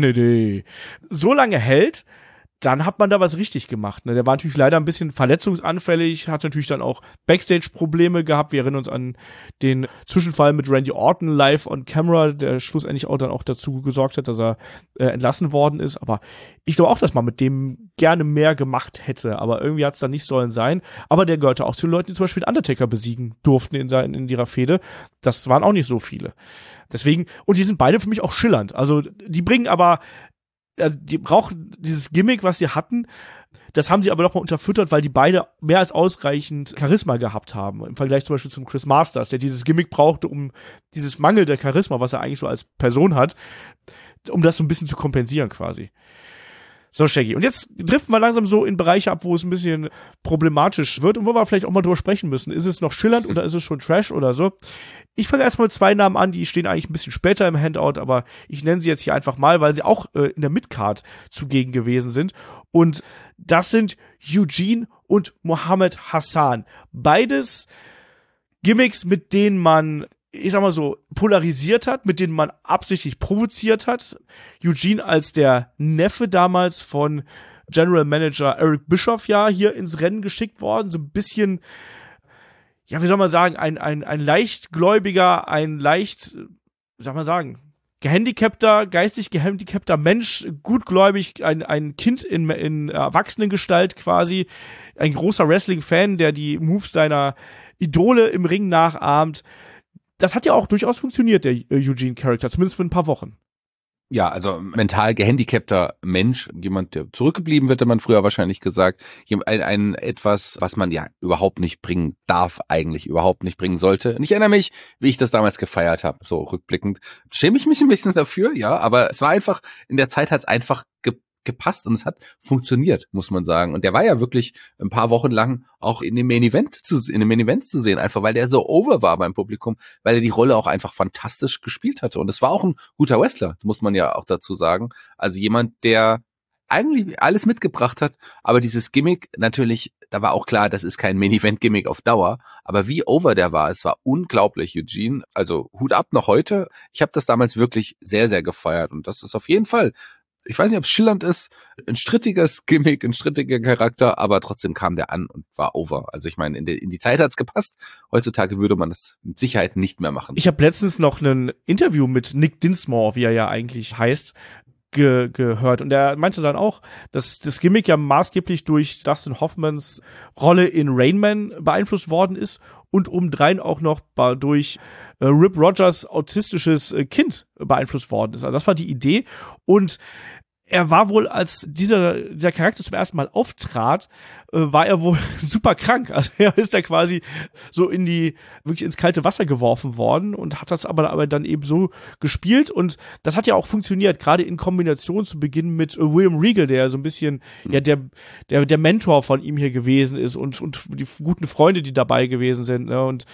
so lange hält, dann hat man da was richtig gemacht. Ne? Der war natürlich leider ein bisschen verletzungsanfällig, hat natürlich dann auch Backstage-Probleme gehabt. Wir erinnern uns an den Zwischenfall mit Randy Orton live on camera, der schlussendlich auch dann auch dazu gesorgt hat, dass er entlassen worden ist. Aber ich glaube auch, dass man mit dem gerne mehr gemacht hätte. Aber irgendwie hat es dann nicht sollen sein. Aber der gehörte auch zu den Leuten, die zum Beispiel Undertaker besiegen durften in ihrer Fehde. Das waren auch nicht so viele. Deswegen, und die sind beide für mich auch schillernd. Also die bringen aber die brauchen dieses Gimmick, was sie hatten, das haben sie aber nochmal unterfüttert, weil die beide mehr als ausreichend Charisma gehabt haben. Im Vergleich zum Beispiel zum Chris Masters, der dieses Gimmick brauchte, um dieses Mangel der Charisma, was er eigentlich so als Person hat, um das so ein bisschen zu kompensieren quasi. So, Shaggy. Und jetzt driften wir langsam so in Bereiche ab, wo es ein bisschen problematisch wird und wo wir vielleicht auch mal drüber sprechen müssen. Ist es noch schillernd oder ist es schon Trash oder so? Ich fange erstmal mit 2 Namen an, die stehen eigentlich ein bisschen später im Handout, aber ich nenne sie jetzt hier einfach mal, weil sie auch in der Midcard zugegen gewesen sind. Und das sind Eugene und Mohammed Hassan. Beides Gimmicks, mit denen man, ich sag mal so, polarisiert hat, mit denen man absichtlich provoziert hat. Eugene als der Neffe damals von General Manager Eric Bischoff ja hier ins Rennen geschickt worden, so ein bisschen, ja, wie soll man sagen, ein leichtgläubiger, wie soll man sagen, geistig gehandicapter Mensch, gutgläubig, ein Kind in Erwachsenengestalt quasi, ein großer Wrestling-Fan, der die Moves seiner Idole im Ring nachahmt. Das hat ja auch durchaus funktioniert, der Eugene-Charakter, zumindest für ein paar Wochen. Ja, also mental gehandicapter Mensch, jemand, der zurückgeblieben wird, hätte man früher wahrscheinlich gesagt, ein etwas, was man ja überhaupt nicht bringen darf, eigentlich überhaupt nicht bringen sollte. Und ich erinnere mich, wie ich das damals gefeiert habe, so rückblickend. Schäme ich mich ein bisschen dafür, ja, aber es war einfach, in der Zeit hat es einfach gepasst und es hat funktioniert, muss man sagen. Und der war ja wirklich ein paar Wochen lang auch in den Main Events zu sehen, einfach weil der so over war beim Publikum, weil er die Rolle auch einfach fantastisch gespielt hatte. Und es war auch ein guter Wrestler, muss man ja auch dazu sagen. Also jemand, der eigentlich alles mitgebracht hat, aber dieses Gimmick natürlich, da war auch klar, das ist kein Main-Event-Gimmick auf Dauer, aber wie over der war, es war unglaublich, Eugene. Also Hut ab noch heute. Ich habe das damals wirklich sehr, sehr gefeiert und das ist auf jeden Fall ich weiß nicht, ob es schillernd ist, ein strittiges Gimmick, ein strittiger Charakter, aber trotzdem kam der an und war over. Also ich meine, in die Zeit hat's gepasst. Heutzutage würde man das mit Sicherheit nicht mehr machen. Ich habe letztens noch ein Interview mit Nick Dinsmore, wie er ja eigentlich heißt, gehört. Und er meinte dann auch, dass das Gimmick ja maßgeblich durch Dustin Hoffmans Rolle in Rain Man beeinflusst worden ist und obendrein auch noch durch Rip Rogers autistisches Kind beeinflusst worden ist. Also das war die Idee. Und er war wohl, als dieser Charakter zum ersten Mal auftrat, war er wohl super krank. Also er ist da quasi so wirklich ins kalte Wasser geworfen worden und hat das aber dann eben so gespielt. Und das hat ja auch funktioniert, gerade in Kombination zu Beginn mit William Regal, der so ein bisschen der Mentor von ihm hier gewesen ist und die guten Freunde, die dabei gewesen sind. Ne? Und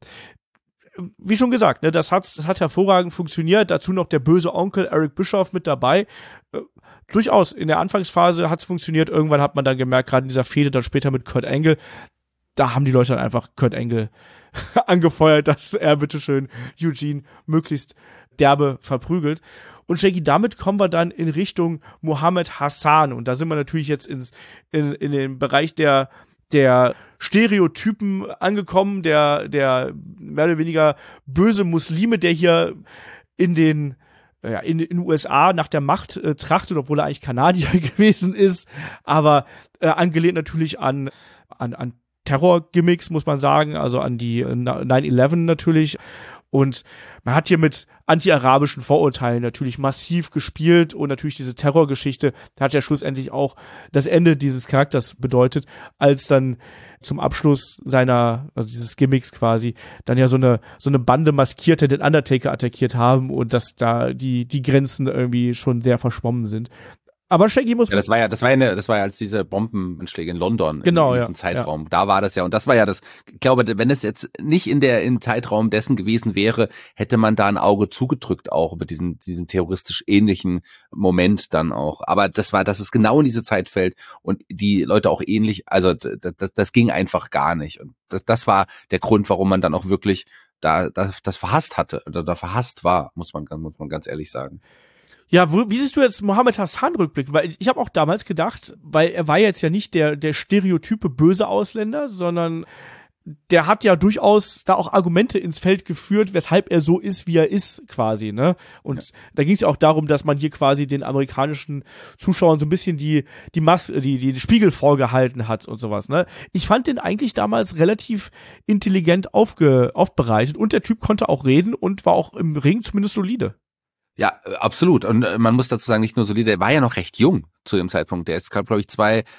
wie schon gesagt, ne, das hat hervorragend funktioniert. Dazu noch der böse Onkel Eric Bischoff mit dabei. Durchaus, in der Anfangsphase hat's funktioniert. Irgendwann hat man dann gemerkt, gerade in dieser Fehde dann später mit Kurt Angle, da haben die Leute dann einfach Kurt Angle angefeuert, dass er bitteschön Eugene möglichst derbe verprügelt. Und Shaggy, damit kommen wir dann in Richtung Muhammad Hassan. Und da sind wir natürlich jetzt in den Bereich der Stereotypen angekommen, der mehr oder weniger böse Muslime, der hier in den USA nach der Macht trachtet, obwohl er eigentlich Kanadier gewesen ist, aber angelehnt natürlich an Terror-Gimmicks, muss man sagen, also an die 9/11 natürlich. Und man hat hier mit anti-arabischen Vorurteilen natürlich massiv gespielt und natürlich diese Terrorgeschichte hat ja schlussendlich auch das Ende dieses Charakters bedeutet, als dann zum Abschluss also dieses Gimmicks quasi, dann ja so eine Bande Maskierte den Undertaker attackiert haben und dass da die Grenzen irgendwie schon sehr verschwommen sind. Aber Shaggy muss... Ja, das war ja als diese Bombenanschläge in London. Genau, in diesem Zeitraum. Ja. Da war das ja. Und das war ja ich glaube, wenn es jetzt nicht im Zeitraum dessen gewesen wäre, hätte man da ein Auge zugedrückt auch über diesen terroristisch ähnlichen Moment dann auch. Aber dass es genau in diese Zeit fällt und die Leute auch ähnlich, also das ging einfach gar nicht. Und das war der Grund, warum man dann auch wirklich das verhasst hatte oder da verhasst war, muss man ganz ehrlich sagen. Ja, wie siehst du jetzt Muhammad Hassan rückblicken? Weil ich habe auch damals gedacht, weil er war jetzt ja nicht der stereotype böse Ausländer, sondern der hat ja durchaus da auch Argumente ins Feld geführt, weshalb er so ist, wie er ist, quasi, ne? Und da ging es ja auch darum, dass man hier quasi den amerikanischen Zuschauern so ein bisschen die Spiegel vorgehalten hat und sowas, ne? Ich fand den eigentlich damals relativ intelligent aufbereitet und der Typ konnte auch reden und war auch im Ring zumindest solide. Ja, absolut. Und man muss dazu sagen, nicht nur solide, der war ja noch recht jung zu dem Zeitpunkt. Der ist, glaube ich,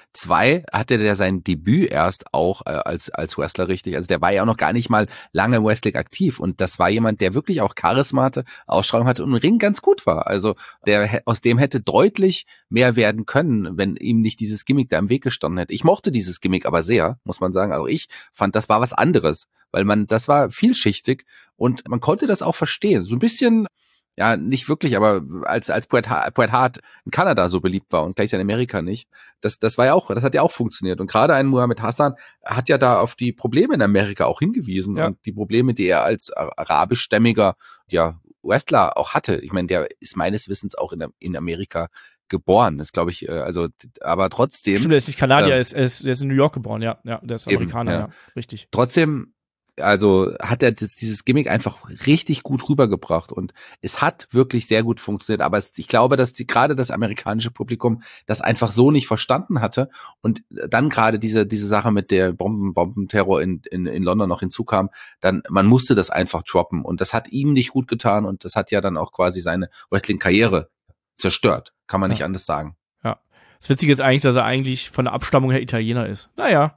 2 hatte der sein Debüt erst auch als Wrestler richtig. Also der war ja auch noch gar nicht mal lange im Wrestling aktiv. Und das war jemand, der wirklich auch Charisma hatte, Ausstrahlung hatte und im Ring ganz gut war. Also aus dem hätte deutlich mehr werden können, wenn ihm nicht dieses Gimmick da im Weg gestanden hätte. Ich mochte dieses Gimmick aber sehr, muss man sagen. Auch ich fand, das war was anderes, weil das war vielschichtig und man konnte das auch verstehen. So ein bisschen... Ja, nicht wirklich, aber als Bret Hart in Kanada so beliebt war und gleich in Amerika nicht, das hat ja auch funktioniert. Und gerade ein Muhammad Hassan hat ja da auf die Probleme in Amerika auch hingewiesen und die Probleme, die er als arabischstämmiger Wrestler auch hatte. Ich meine, der ist meines Wissens auch in Amerika geboren, ist glaube ich, aber trotzdem. Stimmt, der ist nicht Kanadier, der ist in New York geboren, ja, der ist Amerikaner, ja, richtig. Trotzdem, also hat er dieses Gimmick einfach richtig gut rübergebracht und es hat wirklich sehr gut funktioniert, aber ich glaube, dass gerade das amerikanische Publikum das einfach so nicht verstanden hatte und dann gerade diese Sache mit der Bombenterror in London noch hinzukam, dann man musste das einfach droppen und das hat ihm nicht gut getan und das hat ja dann auch quasi seine Wrestling-Karriere zerstört, kann man nicht anders sagen. Ja, das Witzige ist eigentlich, dass er eigentlich von der Abstammung her Italiener ist. Naja.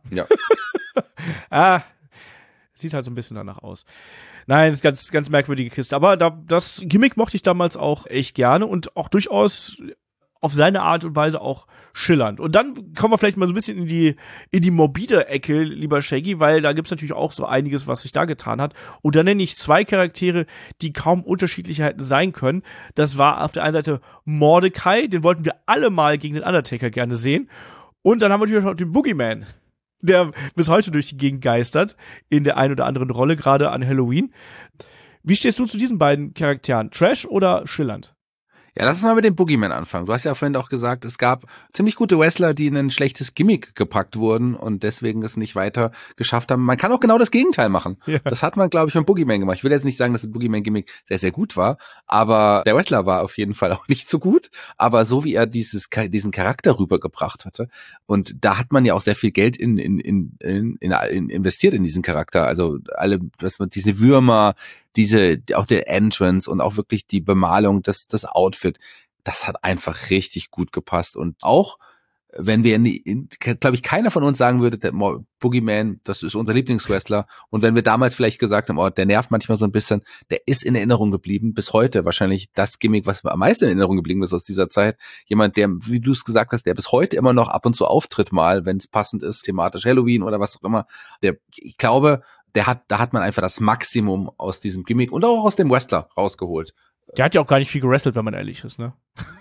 Ja. Sieht halt so ein bisschen danach aus. Nein, das ist ganz, ganz merkwürdige Kiste. Aber das Gimmick mochte ich damals auch echt gerne und auch durchaus auf seine Art und Weise auch schillernd. Und dann kommen wir vielleicht mal so ein bisschen in die morbide Ecke, lieber Shaggy, weil da gibt's natürlich auch so einiges, was sich da getan hat. Und da nenne ich 2 Charaktere, die kaum unterschiedlicher hätten sein können. Das war auf der einen Seite Mordecai, den wollten wir alle mal gegen den Undertaker gerne sehen. Und dann haben wir natürlich noch den Boogeyman, der bis heute durch die Gegend geistert, in der ein oder anderen Rolle, gerade an Halloween. Wie stehst du zu diesen beiden Charakteren? Trash oder schillernd? Ja, lass uns mal mit dem Boogeyman anfangen. Du hast ja vorhin auch gesagt, es gab ziemlich gute Wrestler, die in ein schlechtes Gimmick gepackt wurden und deswegen es nicht weiter geschafft haben. Man kann auch genau das Gegenteil machen. Ja. Das hat man, glaube ich, beim Boogeyman gemacht. Ich will jetzt nicht sagen, dass das Boogeyman-Gimmick sehr, sehr gut war, aber der Wrestler war auf jeden Fall auch nicht so gut. Aber so wie er diesen Charakter rübergebracht hatte, und da hat man ja auch sehr viel Geld investiert in diesen Charakter. Also diese Würmer, auch der Entrance und auch wirklich die Bemalung, das Outfit, das hat einfach richtig gut gepasst. Und auch, wenn wir, glaube ich, keiner von uns sagen würde, der Boogeyman, das ist unser Lieblingswrestler. Und wenn wir damals vielleicht gesagt haben, der nervt manchmal so ein bisschen, der ist in Erinnerung geblieben, bis heute wahrscheinlich das Gimmick, was am meisten in Erinnerung geblieben ist aus dieser Zeit. Jemand, der, wie du es gesagt hast, der bis heute immer noch ab und zu auftritt mal, wenn es passend ist, thematisch Halloween oder was auch immer. Ich glaube, da hat man einfach das Maximum aus diesem Gimmick und auch aus dem Wrestler rausgeholt. Der hat ja auch gar nicht viel gewrestelt, wenn man ehrlich ist, ne?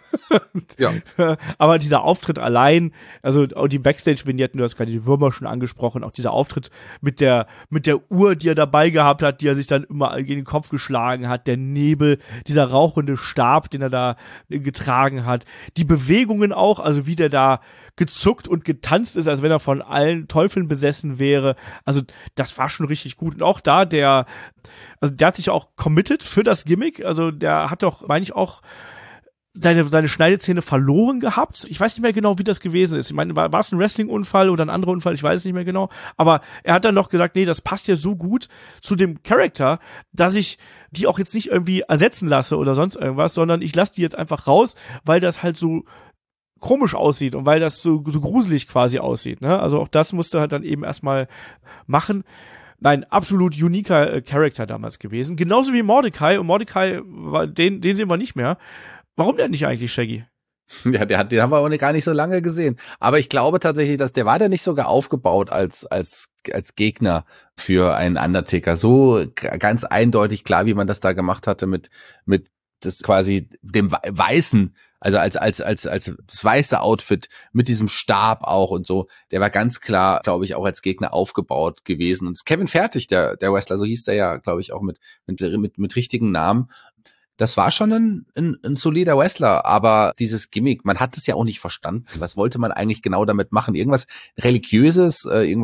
Ja. Aber dieser Auftritt allein, also auch die Backstage-Vignetten, du hast gerade die Würmer schon angesprochen, auch dieser Auftritt mit der Uhr, die er dabei gehabt hat, die er sich dann immer gegen den Kopf geschlagen hat, der Nebel, dieser rauchende Stab, den er da getragen hat, die Bewegungen auch, also wie der da gezuckt und getanzt ist, als wenn er von allen Teufeln besessen wäre. Also das war schon richtig gut. Und auch da der hat sich auch committed für das Gimmick, also der hat doch, meine ich, auch seine Schneidezähne verloren gehabt. Ich weiß nicht mehr genau, wie das gewesen ist. Ich meine, war es ein Wrestling-Unfall oder ein anderer Unfall? Ich weiß es nicht mehr genau. Aber er hat dann noch gesagt, nee, das passt ja so gut zu dem Charakter, dass ich die auch jetzt nicht irgendwie ersetzen lasse oder sonst irgendwas, sondern ich lasse die jetzt einfach raus, weil das halt so komisch aussieht und weil das so gruselig quasi aussieht, ne? Also auch das musste halt dann eben erstmal machen. Nein, absolut uniker Charakter damals gewesen. Genauso wie Mordecai. Und Mordecai, den sehen wir nicht mehr. Warum denn nicht eigentlich, Shaggy? Ja, den haben wir auch gar nicht so lange gesehen. Aber ich glaube tatsächlich, dass der war da nicht sogar aufgebaut als Gegner für einen Undertaker. So ganz eindeutig klar, wie man das da gemacht hatte mit das quasi dem weißen, also als das weiße Outfit mit diesem Stab auch und so. Der war ganz klar, glaube ich, auch als Gegner aufgebaut gewesen. Und Kevin Fertig, der Wrestler, so hieß der ja, glaube ich, auch mit richtigen Namen. Das war schon ein solider Wrestler, aber dieses Gimmick, man hat es ja auch nicht verstanden. Was wollte man eigentlich genau damit machen? Irgendwas Religiöses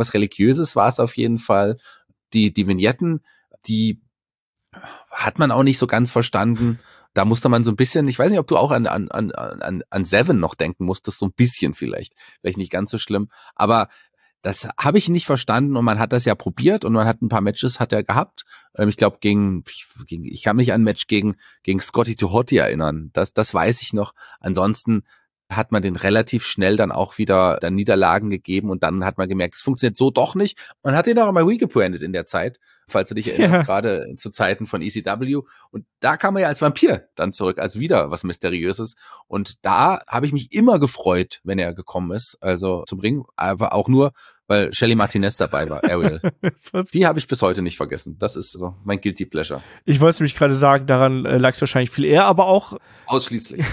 war es auf jeden Fall. Die Vignetten, die hat man auch nicht so ganz verstanden. Da musste man so ein bisschen, ich weiß nicht, ob du auch an Seven noch denken musstest, so ein bisschen vielleicht nicht ganz so schlimm, aber das habe ich nicht verstanden und man hat das ja probiert und man hat ein paar Matches hat er gehabt. Ich glaube ich kann mich an ein Match gegen Scotty 2 Hotty erinnern. Das weiß ich noch. Ansonsten hat man den relativ schnell dann auch wieder dann Niederlagen gegeben und dann hat man gemerkt, es funktioniert so doch nicht. Man hat den auch mal rebrandet in der Zeit, falls du dich erinnerst, gerade zu Zeiten von ECW. Und da kam er ja als Vampir dann zurück, als wieder was Mysteriöses. Und da habe ich mich immer gefreut, wenn er gekommen ist, also zum Ring, aber auch nur, weil Shelly Martinez dabei war, Ariel. Die habe ich bis heute nicht vergessen. Das ist so mein Guilty Pleasure. Ich wollte nämlich gerade sagen, daran lag es wahrscheinlich viel eher, aber auch ausschließlich.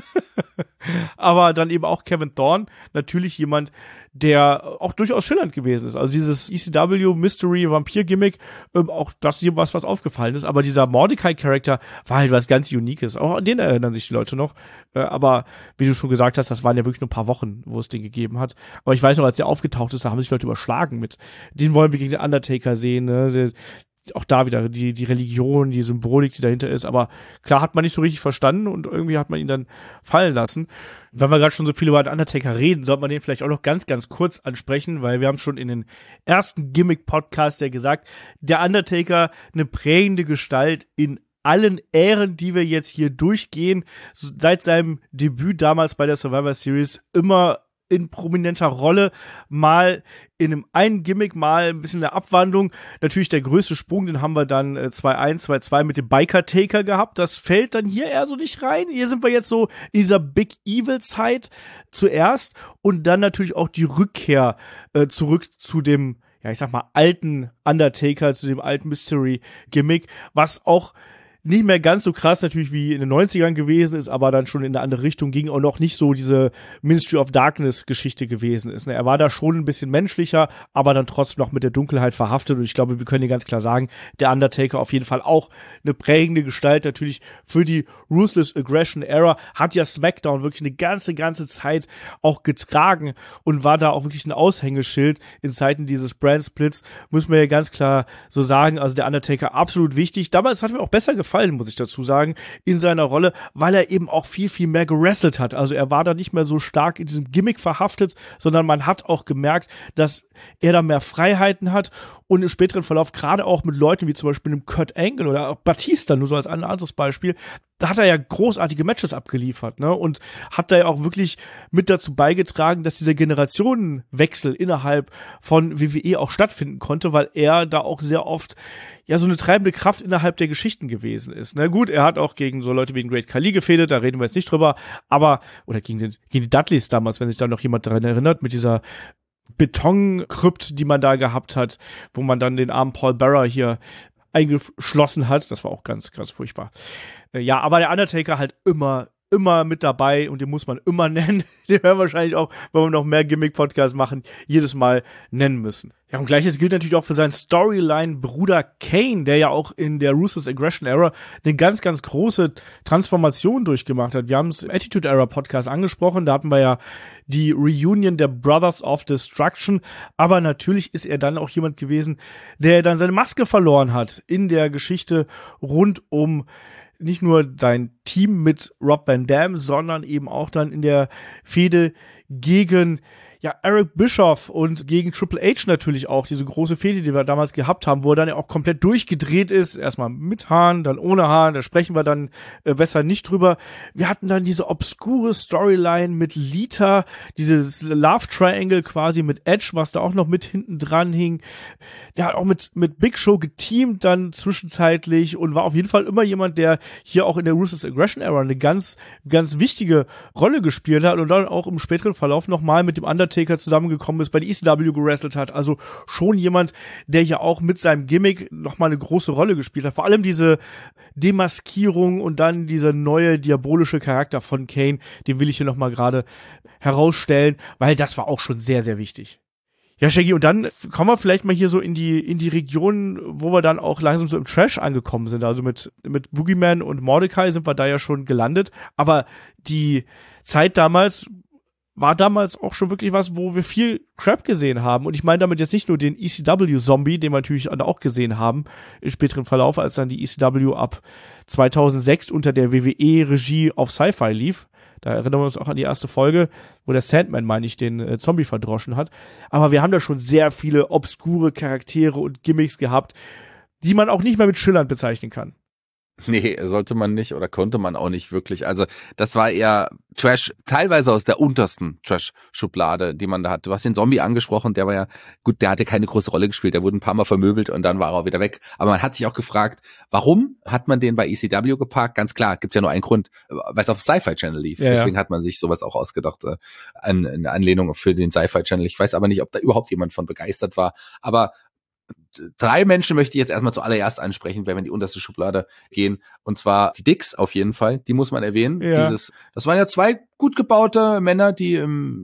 Aber dann eben auch Kevin Thorne, natürlich jemand, der auch durchaus schillernd gewesen ist. Also dieses ECW Mystery Vampir Gimmick, auch das hier was aufgefallen ist. Aber dieser Mordecai-Charakter war halt was ganz Unikes. Auch an den erinnern sich die Leute noch. Aber wie du schon gesagt hast, das waren ja wirklich nur ein paar Wochen, wo es den gegeben hat. Aber ich weiß noch, als der aufgetaucht ist, da haben sich Leute überschlagen mit, den wollen wir gegen den Undertaker sehen, ne? Auch da wieder die Religion, die Symbolik, die dahinter ist, aber klar hat man nicht so richtig verstanden und irgendwie hat man ihn dann fallen lassen. Wenn wir gerade schon so viel über den Undertaker reden, sollte man den vielleicht auch noch ganz, ganz kurz ansprechen, weil wir haben schon in den ersten Gimmick-Podcast ja gesagt, der Undertaker eine prägende Gestalt in allen Ähren, die wir jetzt hier durchgehen, seit seinem Debüt damals bei der Survivor Series immer in prominenter Rolle, mal in einem Gimmick, mal ein bisschen eine Abwandlung. Natürlich der größte Sprung, den haben wir dann 2-1, 2-2 mit dem Biker-Taker gehabt. Das fällt dann hier eher so nicht rein. Hier sind wir jetzt so in dieser Big Evil-Zeit zuerst und dann natürlich auch die Rückkehr zurück zu dem, ja ich sag mal, alten Undertaker, zu dem alten Mystery-Gimmick, was auch nicht mehr ganz so krass natürlich wie in den 90ern gewesen ist, aber dann schon in eine andere Richtung ging und noch nicht so diese Ministry of Darkness Geschichte gewesen ist. Er war da schon ein bisschen menschlicher, aber dann trotzdem noch mit der Dunkelheit verhaftet und ich glaube, wir können hier ganz klar sagen, der Undertaker auf jeden Fall auch eine prägende Gestalt natürlich für die Ruthless Aggression Era, hat ja SmackDown wirklich eine ganze Zeit auch getragen und war da auch wirklich ein Aushängeschild in Zeiten dieses Brand-Splits, müssen wir ja ganz klar so sagen. Also der Undertaker absolut wichtig. Damals hat mir auch besser gefallen, muss ich dazu sagen, in seiner Rolle, weil er eben auch viel mehr gewrestelt hat. Also er war da nicht mehr so stark in diesem Gimmick verhaftet, sondern man hat auch gemerkt, dass er da mehr Freiheiten hat und im späteren Verlauf gerade auch mit Leuten wie zum Beispiel einem Kurt Angle oder auch Batista, nur so als ein anderes Beispiel, da hat er ja großartige Matches abgeliefert, ne, und hat da ja auch wirklich mit dazu beigetragen, dass dieser Generationenwechsel innerhalb von WWE auch stattfinden konnte, weil er da auch sehr oft ja so eine treibende Kraft innerhalb der Geschichten gewesen ist. Na gut, er hat auch gegen so Leute wie den Great Khali gefädelt, da reden wir jetzt nicht drüber, aber, oder gegen die Dudleys damals, wenn sich da noch jemand daran erinnert, mit dieser Betonkrypt, die man da gehabt hat, wo man dann den armen Paul Bearer hier eingeschlossen hat. Das war auch ganz furchtbar. Ja, aber der Undertaker halt immer mit dabei und den muss man immer nennen. Den werden wir wahrscheinlich auch, wenn wir noch mehr Gimmick-Podcasts machen, jedes Mal nennen müssen. Ja, und Gleiches gilt natürlich auch für seinen Storyline-Bruder Kane, der ja auch in der Ruthless Aggression Era eine ganz große Transformation durchgemacht hat. Wir haben es im Attitude Era Podcast angesprochen, da hatten wir ja die Reunion der Brothers of Destruction, aber natürlich ist er dann auch jemand gewesen, der dann seine Maske verloren hat in der Geschichte rund um nicht nur sein Team mit Rob Van Dam, sondern eben auch dann in der Fehde gegen Eric Bischoff und gegen Triple H natürlich auch, diese große Fehde, die wir damals gehabt haben, wo er dann ja auch komplett durchgedreht ist, erstmal mit Haaren, dann ohne Haaren, da sprechen wir dann besser nicht drüber. Wir hatten dann diese obskure Storyline mit Lita, dieses Love Triangle quasi mit Edge, was da auch noch mit hinten dran hing. Der hat auch mit Big Show geteamt dann zwischenzeitlich und war auf jeden Fall immer jemand, der hier auch in der Ruthless Aggression Era eine ganz wichtige Rolle gespielt hat und dann auch im späteren Verlauf nochmal mit dem Undertaker zusammengekommen ist, bei der ECW gewrestelt hat, also schon jemand, der ja auch mit seinem Gimmick nochmal eine große Rolle gespielt hat. Vor allem diese Demaskierung und dann dieser neue diabolische Charakter von Kane, den will ich hier nochmal gerade herausstellen, weil das war auch schon sehr wichtig. Ja, Shaggy, und dann kommen wir vielleicht mal hier so in die Region, wo wir dann auch langsam so im Trash angekommen sind. Also mit Boogeyman und Mordecai sind wir da ja schon gelandet, aber die Zeit damals war damals auch schon wirklich was, wo wir viel Crap gesehen haben. Und ich meine damit jetzt nicht nur den ECW-Zombie, den wir natürlich auch gesehen haben im späteren Verlauf, als dann die ECW ab 2006 unter der WWE-Regie auf Sci-Fi lief. Da erinnern wir uns auch an die erste Folge, wo der Sandman, meine ich, den Zombie verdroschen hat. Aber wir haben da schon sehr viele obskure Charaktere und Gimmicks gehabt, die man auch nicht mehr mit schillernd bezeichnen kann. Nee, sollte man nicht oder konnte man auch nicht wirklich. Also das war eher Trash, teilweise aus der untersten Trash-Schublade, die man da hat. Du hast den Zombie angesprochen, der war ja, gut, der hatte keine große Rolle gespielt, der wurde ein paar Mal vermöbelt und dann war er auch wieder weg. Aber man hat sich auch gefragt, warum hat man den bei ECW geparkt? Ganz klar, gibt's ja nur einen Grund, weil es auf Sci-Fi Channel lief. Ja, deswegen hat man sich sowas auch ausgedacht, eine Anlehnung für den Sci-Fi Channel. Ich weiß aber nicht, ob da überhaupt jemand von begeistert war, aber 3 Menschen möchte ich jetzt erstmal zuallererst ansprechen, wenn wir in die unterste Schublade gehen. Und zwar die Dicks auf jeden Fall. Die muss man erwähnen. Ja. Das waren ja 2 gut gebaute Männer, die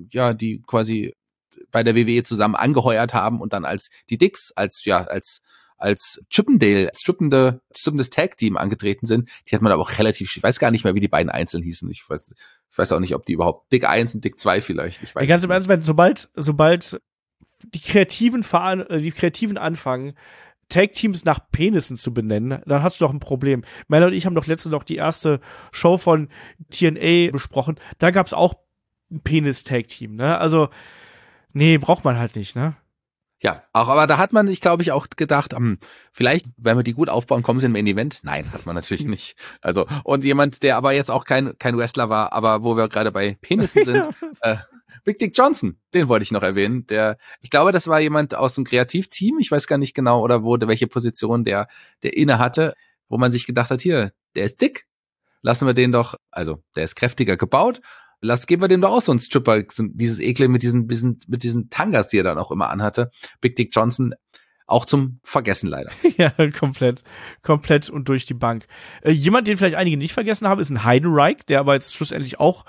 quasi bei der WWE zusammen angeheuert haben und dann als die Dicks, als Chippendale, als strippendes Tag-Team angetreten sind. Die hat man aber auch relativ, ich weiß gar nicht mehr, wie die beiden einzeln hießen. Ich weiß auch nicht, ob die überhaupt Dick 1 und Dick 2 vielleicht. Ich weiß ganz im Ernst, wenn sobald die Kreativen anfangen, Tag-Teams nach Penissen zu benennen, dann hast du doch ein Problem. Männer und ich haben doch letztens noch die erste Show von TNA besprochen. Da gab's auch ein Penis-Tag-Team, ne? Also, nee, braucht man halt nicht, ne? Ja, aber da hat man sich, glaube ich, auch gedacht, vielleicht, wenn wir die gut aufbauen, kommen sie im Main Event. Nein, hat man natürlich nicht. Also, und jemand, der aber jetzt auch kein Wrestler war, aber wo wir gerade bei Penissen sind, Big Dick Johnson, den wollte ich noch erwähnen. Ich glaube, das war jemand aus dem Kreativteam, ich weiß gar nicht genau, oder welche Position der inne hatte, wo man sich gedacht hat, hier, der ist dick, lassen wir den doch, also der ist kräftiger gebaut, geben wir dem doch auch so einen Stripper, dieses Ekel mit diesen Tangas, die er dann auch immer anhatte. Big Dick Johnson, auch zum Vergessen leider. Ja, komplett und durch die Bank. Jemand, den vielleicht einige nicht vergessen haben, ist ein Heidenreich, der aber jetzt schlussendlich auch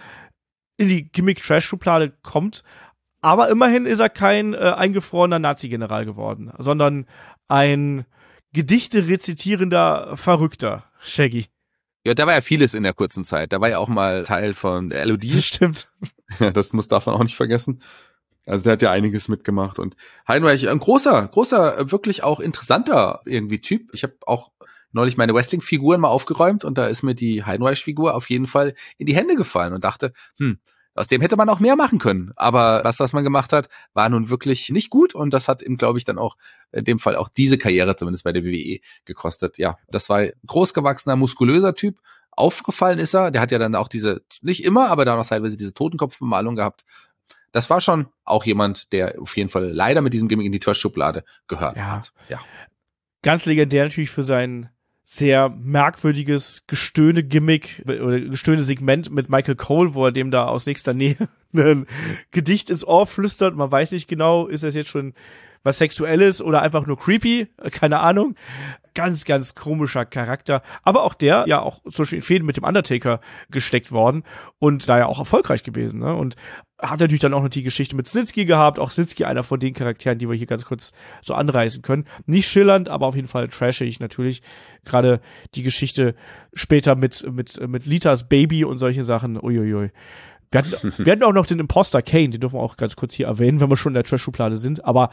in die Gimmick-Trash-Schublade kommt. Aber immerhin ist er kein eingefrorener Nazi-General geworden, sondern ein Gedichte rezitierender Verrückter, Shaggy. Ja, da war ja vieles in der kurzen Zeit. Da war ja auch mal Teil von der LOD. Das stimmt. Das darf man auch nicht vergessen. Also der hat ja einiges mitgemacht. Und Heidenreich, ein großer, wirklich auch interessanter irgendwie Typ. Ich habe auch neulich meine Wrestling-Figuren mal aufgeräumt und da ist mir die Heidenreich-Figur auf jeden Fall in die Hände gefallen und dachte, aus dem hätte man auch mehr machen können. Aber das, was man gemacht hat, war nun wirklich nicht gut und das hat ihm, glaube ich, dann auch in dem Fall auch diese Karriere, zumindest bei der WWE, gekostet. Ja, das war ein großgewachsener, muskulöser Typ. Aufgefallen ist er, der hat ja dann auch diese, nicht immer, aber da noch teilweise diese Totenkopfbemalung gehabt. Das war schon auch jemand, der auf jeden Fall leider mit diesem Gimmick in die Trash-Schublade gehört hat. Ja. Ganz legendär natürlich für sein sehr merkwürdiges Gestöhne-Gimmick oder Gestöhne-Segment mit Michael Cole, wo er dem da aus nächster Nähe ein Gedicht ins Ohr flüstert. Man weiß nicht genau, ist das jetzt schon was Sexuelles oder einfach nur creepy? Keine Ahnung. Ganz, ganz komischer Charakter. Aber auch der, ja auch zum Beispiel in Fäden mit dem Undertaker gesteckt worden und da ja auch erfolgreich gewesen. Ne? Und hat natürlich dann auch noch die Geschichte mit Snitsky gehabt. Auch Snitsky, einer von den Charakteren, die wir hier ganz kurz so anreißen können. Nicht schillernd, aber auf jeden Fall trashig natürlich. Gerade die Geschichte später mit Litas Baby und solche Sachen. Uiuiui. Wir hatten auch noch den Imposter Kane, den dürfen wir auch ganz kurz hier erwähnen, wenn wir schon in der Trash-Schublade sind. Aber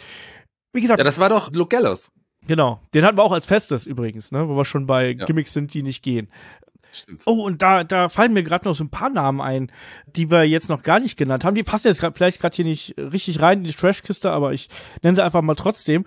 wie gesagt. Ja, das war doch Luke Gallows. Genau. Den hatten wir auch als Festes übrigens, ne, wo wir schon bei Gimmicks sind, die nicht gehen. Stimmt. Oh, und da fallen mir gerade noch so ein paar Namen ein, die wir jetzt noch gar nicht genannt haben. Die passen jetzt vielleicht gerade hier nicht richtig rein in die Trashkiste, aber ich nenne sie einfach mal trotzdem.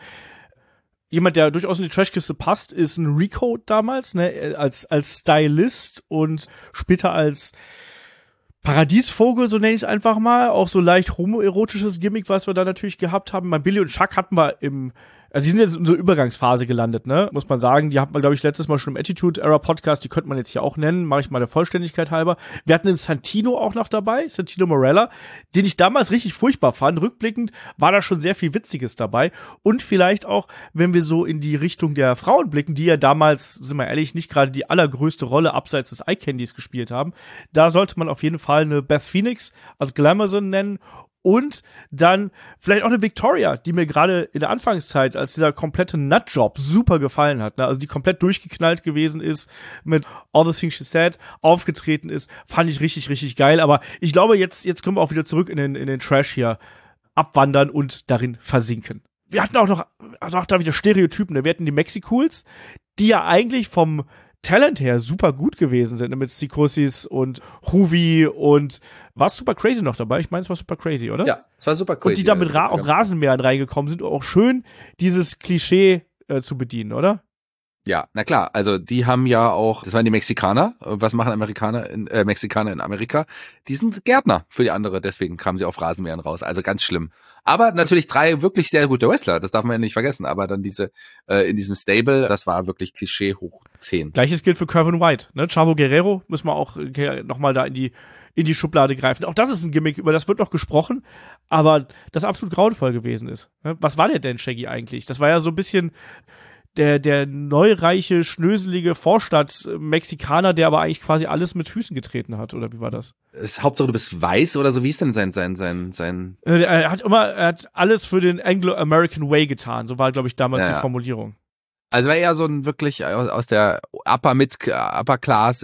Jemand, der durchaus in die Trashkiste passt, ist ein Rico damals, ne, als Stylist und später als Paradiesvogel, so nenne ich es einfach mal. Auch so leicht homoerotisches Gimmick, was wir da natürlich gehabt haben. Bei Billy und Chuck hatten wir also die sind jetzt in so Übergangsphase gelandet, ne? Muss man sagen. Die hatten wir, glaube ich, letztes Mal schon im Attitude-Era-Podcast. Die könnte man jetzt hier auch nennen. Mache ich mal der Vollständigkeit halber. Wir hatten den Santino auch noch dabei. Santino Marella. Den ich damals richtig furchtbar fand. Rückblickend war da schon sehr viel Witziges dabei. Und vielleicht auch, wenn wir so in die Richtung der Frauen blicken, die ja damals, sind wir ehrlich, nicht gerade die allergrößte Rolle abseits des Eye-Candies gespielt haben. Da sollte man auf jeden Fall eine Beth Phoenix als Glamazon nennen. Und dann vielleicht auch eine Victoria, die mir gerade in der Anfangszeit als dieser komplette Nutjob super gefallen hat, ne? Also die komplett durchgeknallt gewesen ist, mit All the Things She Said aufgetreten ist, fand ich richtig, richtig geil. Aber ich glaube, jetzt können wir auch wieder zurück in den Trash hier abwandern und darin versinken. Wir hatten auch da wieder Stereotypen, ne? Wir hatten die Mexicools, die ja eigentlich vom Talent her super gut gewesen sind, mit Psychosis und Huvi und war Super Crazy noch dabei? Ich meine, es war Super Crazy, oder? Ja, es war Super Crazy. Und die da mit auf Rasenmähern reingekommen sind, auch schön dieses Klischee zu bedienen, oder? Ja, na klar, also die haben ja auch, das waren die Mexikaner. Was machen Mexikaner in Amerika? Die sind Gärtner für die andere, deswegen kamen sie auf Rasenmähern raus. Also ganz schlimm. Aber natürlich 3 wirklich sehr gute Wrestler, das darf man ja nicht vergessen. Aber dann diese in diesem Stable, das war wirklich Klischee hoch 10. Gleiches gilt für Kevin White, ne? Chavo Guerrero müssen wir auch nochmal da in die Schublade greifen. Auch das ist ein Gimmick, über das wird noch gesprochen, aber das absolut grauenvoll gewesen ist. Was war der denn, Shaggy, eigentlich? Das war ja so ein bisschen der neureiche, schnöselige Vorstadt-Mexikaner, der aber eigentlich quasi alles mit Füßen getreten hat, oder wie war das? Hauptsache du bist weiß, oder so, wie ist denn sein Er hat alles für den Anglo-American Way getan, so war, glaube ich, damals die Formulierung. Also war eher so ein wirklich aus der Upper Class,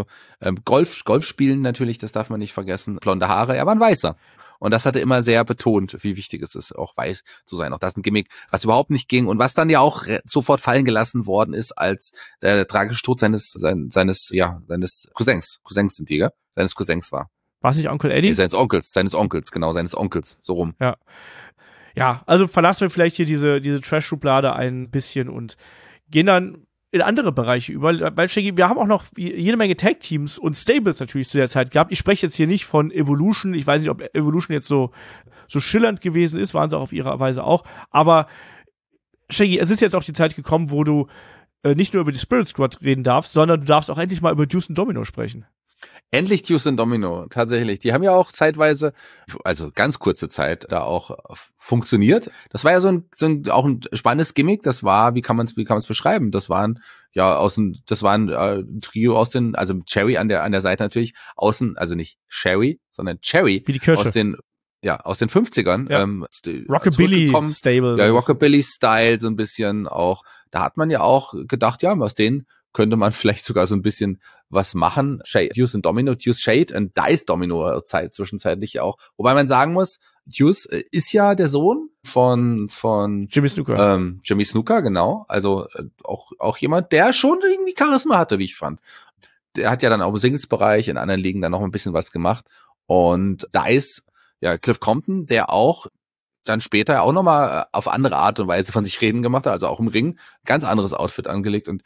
Golf spielen natürlich, das darf man nicht vergessen, blonde Haare, er war ein Weißer. Und das hatte immer sehr betont, wie wichtig es ist, auch weiß zu sein. Auch das ist ein Gimmick, was überhaupt nicht ging und was dann ja auch sofort fallen gelassen worden ist, als der tragische Tod seines Cousins sind die, gell? Seines Cousins war. War es nicht Onkel Eddie? Seines Onkels, so rum. Ja, also verlassen wir vielleicht hier diese Trash-Schublade ein bisschen und gehen dann in andere Bereiche über, weil Shaggy, wir haben auch noch jede Menge Tag-Teams und Stables natürlich zu der Zeit gehabt. Ich spreche jetzt hier nicht von Evolution, ich weiß nicht, ob Evolution jetzt so schillernd gewesen ist, waren sie auch auf ihre Weise auch, aber Shaggy, es ist jetzt auch die Zeit gekommen, wo du nicht nur über die Spirit Squad reden darfst, sondern du darfst auch endlich mal über Deuce und Domino sprechen. Endlich Deuce und Domino, tatsächlich. Die haben ja auch zeitweise, also ganz kurze Zeit, da auch funktioniert. Das war ja auch ein spannendes Gimmick. Das war, wie kann man es beschreiben? Das waren ein Trio also Cherry an der Seite natürlich, außen, also nicht Sherry, sondern Cherry. Wie die Kirsche. Aus den 50ern. Ja. Rockabilly-Stable. Ja, Rockabilly-Style so ein bisschen auch. Da hat man ja auch gedacht, ja, aus denen könnte man vielleicht sogar so ein bisschen was machen. Deuce und Domino, Deuce Shade und Dice Domino zwischenzeitlich auch. Wobei man sagen muss, Deuce ist ja der Sohn von Jimmy Snuka. Jimmy Snuka, genau. Also auch jemand, der schon irgendwie Charisma hatte, wie ich fand. Der hat ja dann auch im Singles-Bereich in anderen Ligen dann noch ein bisschen was gemacht. Und Dice, ja, Cliff Compton, der auch dann später auch nochmal auf andere Art und Weise von sich reden gemacht hat, also auch im Ring, ganz anderes Outfit angelegt. Und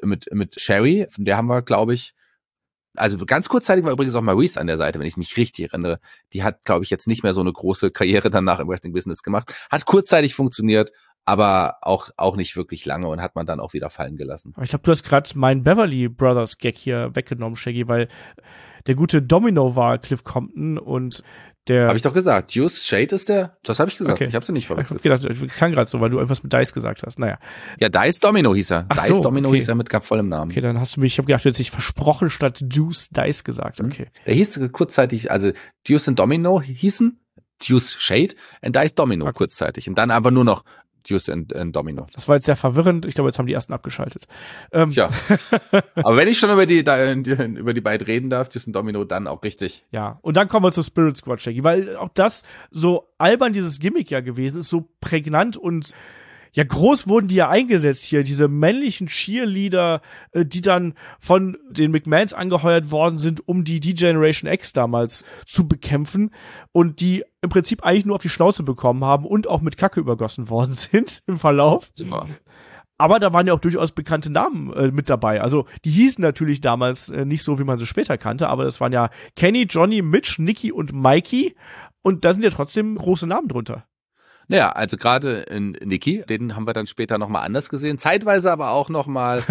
mit Sherry, von der haben wir, glaube ich, also ganz kurzzeitig war übrigens auch Maurice an der Seite, wenn ich mich richtig erinnere. Die hat, glaube ich, jetzt nicht mehr so eine große Karriere danach im Wrestling-Business gemacht. Hat kurzzeitig funktioniert, aber auch nicht wirklich lange und hat man dann auch wieder fallen gelassen. Ich glaube, du hast gerade meinen Beverly Brothers Gag hier weggenommen, Shaggy, weil der gute Domino war Cliff Compton und der... Habe ich doch gesagt. Deuce Shade ist der? Das habe ich gesagt. Okay. Ich habe sie nicht verwechselt. Ich hab gedacht, ich klang gerade so, weil du irgendwas mit Dice gesagt hast. Naja. Ja, Dice Domino hieß er. Ach Dice so, Domino okay. hieß er mit vollem Namen. Okay, dann hast du mich, ich habe gedacht, du hättest dich versprochen statt Deuce Dice gesagt. Okay. Der hieß kurzzeitig, also Deuce und Domino hießen Deuce Shade und Dice Domino kurzzeitig. Und dann einfach nur noch Deuce und Domino. Das war jetzt sehr verwirrend. Ich glaube, jetzt haben die ersten abgeschaltet. Tja. Aber wenn ich schon über die beiden reden darf, Deuce und Domino, dann auch richtig. Ja. Und dann kommen wir zu Spirit Squad, Shaggy, weil auch das so albern dieses Gimmick ja gewesen ist, so prägnant und ja, groß wurden die ja eingesetzt hier, diese männlichen Cheerleader, die dann von den McMahons angeheuert worden sind, um die D-Generation X damals zu bekämpfen und die im Prinzip eigentlich nur auf die Schnauze bekommen haben und auch mit Kacke übergossen worden sind im Verlauf. Super. Aber da waren ja auch durchaus bekannte Namen mit dabei. Also die hießen natürlich damals nicht so, wie man sie später kannte, aber das waren ja Kenny, Johnny, Mitch, Nicky und Mikey und da sind ja trotzdem große Namen drunter. Naja, also gerade in Nicky, den haben wir dann später nochmal anders gesehen, zeitweise aber auch nochmal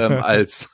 als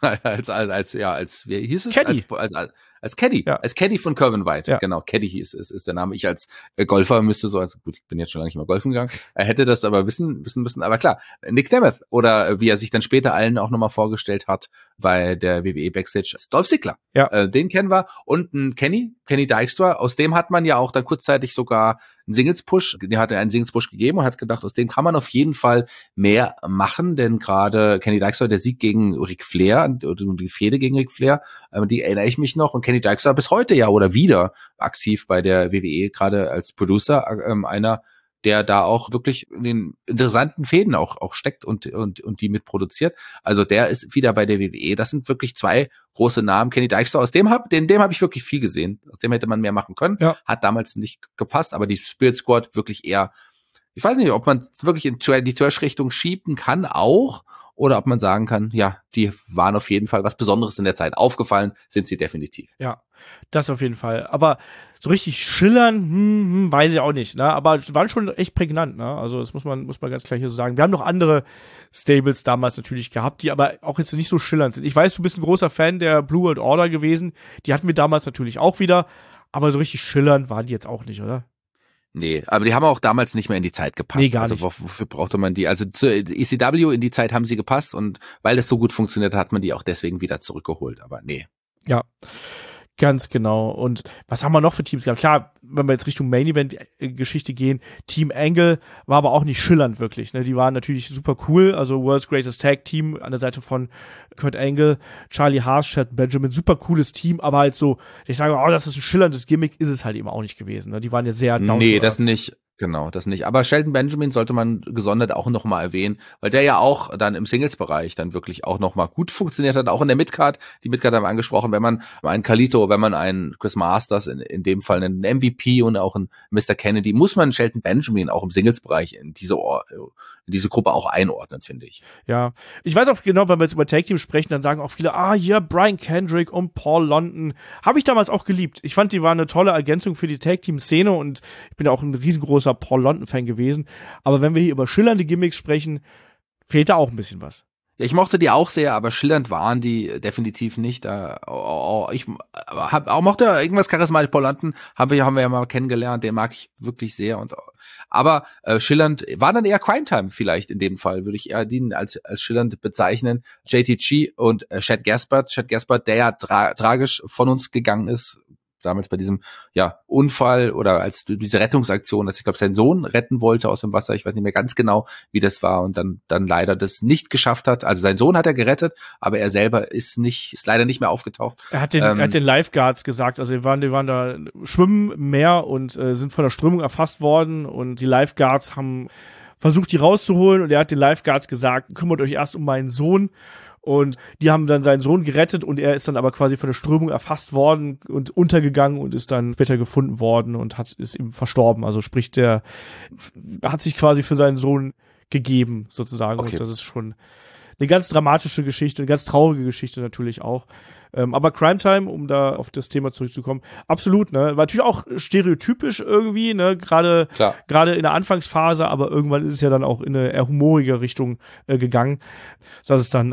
wie hieß es? Caddy. Als Caddy, ja. Als Caddy von Kevin White, genau, Caddy ist der Name. Ich als Golfer müsste so, also gut, ich bin jetzt schon lange nicht mehr golfen gegangen, hätte das aber wissen müssen, aber klar, Nick Nemeth oder wie er sich dann später allen auch nochmal vorgestellt hat bei der WWE Backstage, Dolph Ziggler, den kennen wir und ein Kenny Dykstra, aus dem hat man ja auch dann kurzzeitig sogar einen Singles-Push gegeben und hat gedacht, aus dem kann man auf jeden Fall mehr machen, denn gerade Kenny Dykstra, der Sieg gegen Ric Flair, oder die Fehde gegen Ric Flair, die erinnere ich mich noch und Kenny Dykstra bis heute ja oder wieder aktiv bei der WWE, gerade als Producer, einer, der da auch wirklich in den interessanten Fäden auch steckt und die mitproduziert. Also der ist wieder bei der WWE. Das sind wirklich zwei große Namen. Kenny Dykstra, dem habe ich wirklich viel gesehen. Aus dem hätte man mehr machen können. Ja. Hat damals nicht gepasst, aber die Spirit Squad wirklich eher, ich weiß nicht, ob man wirklich in die Trash-Richtung schieben kann auch, oder ob man sagen kann, ja, die waren auf jeden Fall was Besonderes in der Zeit. Aufgefallen sind sie definitiv. Ja, das auf jeden Fall. Aber so richtig schillern, weiß ich auch nicht, ne? Aber waren schon echt prägnant, ne? Also das muss man ganz klar hier so sagen. Wir haben noch andere Stables damals natürlich gehabt, die aber auch jetzt nicht so schillernd sind. Ich weiß, du bist ein großer Fan der Blue World Order gewesen. Die hatten wir damals natürlich auch wieder. Aber so richtig schillernd waren die jetzt auch nicht, oder? Nee, aber die haben auch damals nicht mehr in die Zeit gepasst. Nee, gar nicht. Also wofür brauchte man die? Also zur ECW in die Zeit haben sie gepasst und weil das so gut funktioniert, hat man die auch deswegen wieder zurückgeholt. Aber nee. Ja, ganz genau. Und was haben wir noch für Teams gehabt? Klar, wenn wir jetzt Richtung Main-Event-Geschichte gehen, Team Angle war aber auch nicht schillernd wirklich. Ne? Die waren natürlich super cool. Also World's Greatest Tag Team an der Seite von Kurt Angle, Charlie Haas, Shelton Benjamin, super cooles Team, aber halt so, ich sage, das ist ein schillerndes Gimmick, ist es halt eben auch nicht gewesen. Ne? Die waren ja sehr down. Nee, das nicht. Genau, das nicht. Aber Shelton Benjamin sollte man gesondert auch nochmal erwähnen, weil der ja auch dann im Singles-Bereich dann wirklich auch nochmal gut funktioniert hat, auch in der Midcard. Die Midcard haben wir angesprochen, wenn man einen Kalito, wenn man einen Chris Masters, in dem Fall einen MVP und auch einen Mr. Kennedy, muss man Shelton Benjamin auch im Singles-Bereich in diese Gruppe auch einordnen, finde ich. Ja, ich weiß auch genau, wenn wir jetzt über Tag Team sprechen, dann sagen auch viele, hier Brian Kendrick und Paul London. Habe ich damals auch geliebt. Ich fand, die waren eine tolle Ergänzung für die Tag Team-Szene und ich bin auch ein riesengroßer Paul London-Fan gewesen. Aber wenn wir hier über schillernde Gimmicks sprechen, fehlt da auch ein bisschen was. Ja, ich mochte die auch sehr, aber schillernd waren die definitiv nicht. Ich mochte irgendwas charismatisch. Paul London haben wir ja mal kennengelernt, den mag ich wirklich sehr. Aber schillernd war dann eher Crimetime vielleicht in dem Fall, würde ich eher den als schillernd bezeichnen. JTG und Chad Gaspard, der ja tragisch von uns gegangen ist, damals bei diesem Unfall oder als diese Rettungsaktion, dass ich glaube sein Sohn retten wollte aus dem Wasser, ich weiß nicht mehr ganz genau, wie das war und dann leider das nicht geschafft hat. Also sein Sohn hat er gerettet, aber er selber ist leider nicht mehr aufgetaucht. Er hat den Lifeguards gesagt, also die waren da schwimmen im Meer und sind von der Strömung erfasst worden und die Lifeguards haben versucht, die rauszuholen und er hat den Lifeguards gesagt, kümmert euch erst um meinen Sohn. Und die haben dann seinen Sohn gerettet und er ist dann aber quasi von der Strömung erfasst worden und untergegangen und ist dann später gefunden worden und ist eben verstorben. Also sprich, der hat sich quasi für seinen Sohn gegeben, sozusagen. Okay. Und das ist schon eine ganz dramatische Geschichte, eine ganz traurige Geschichte natürlich auch. Aber Crimetime, um da auf das Thema zurückzukommen, absolut, ne? War natürlich auch stereotypisch irgendwie, ne? Gerade in der Anfangsphase, aber irgendwann ist es ja dann auch in eine eher humorige Richtung gegangen. So dass es dann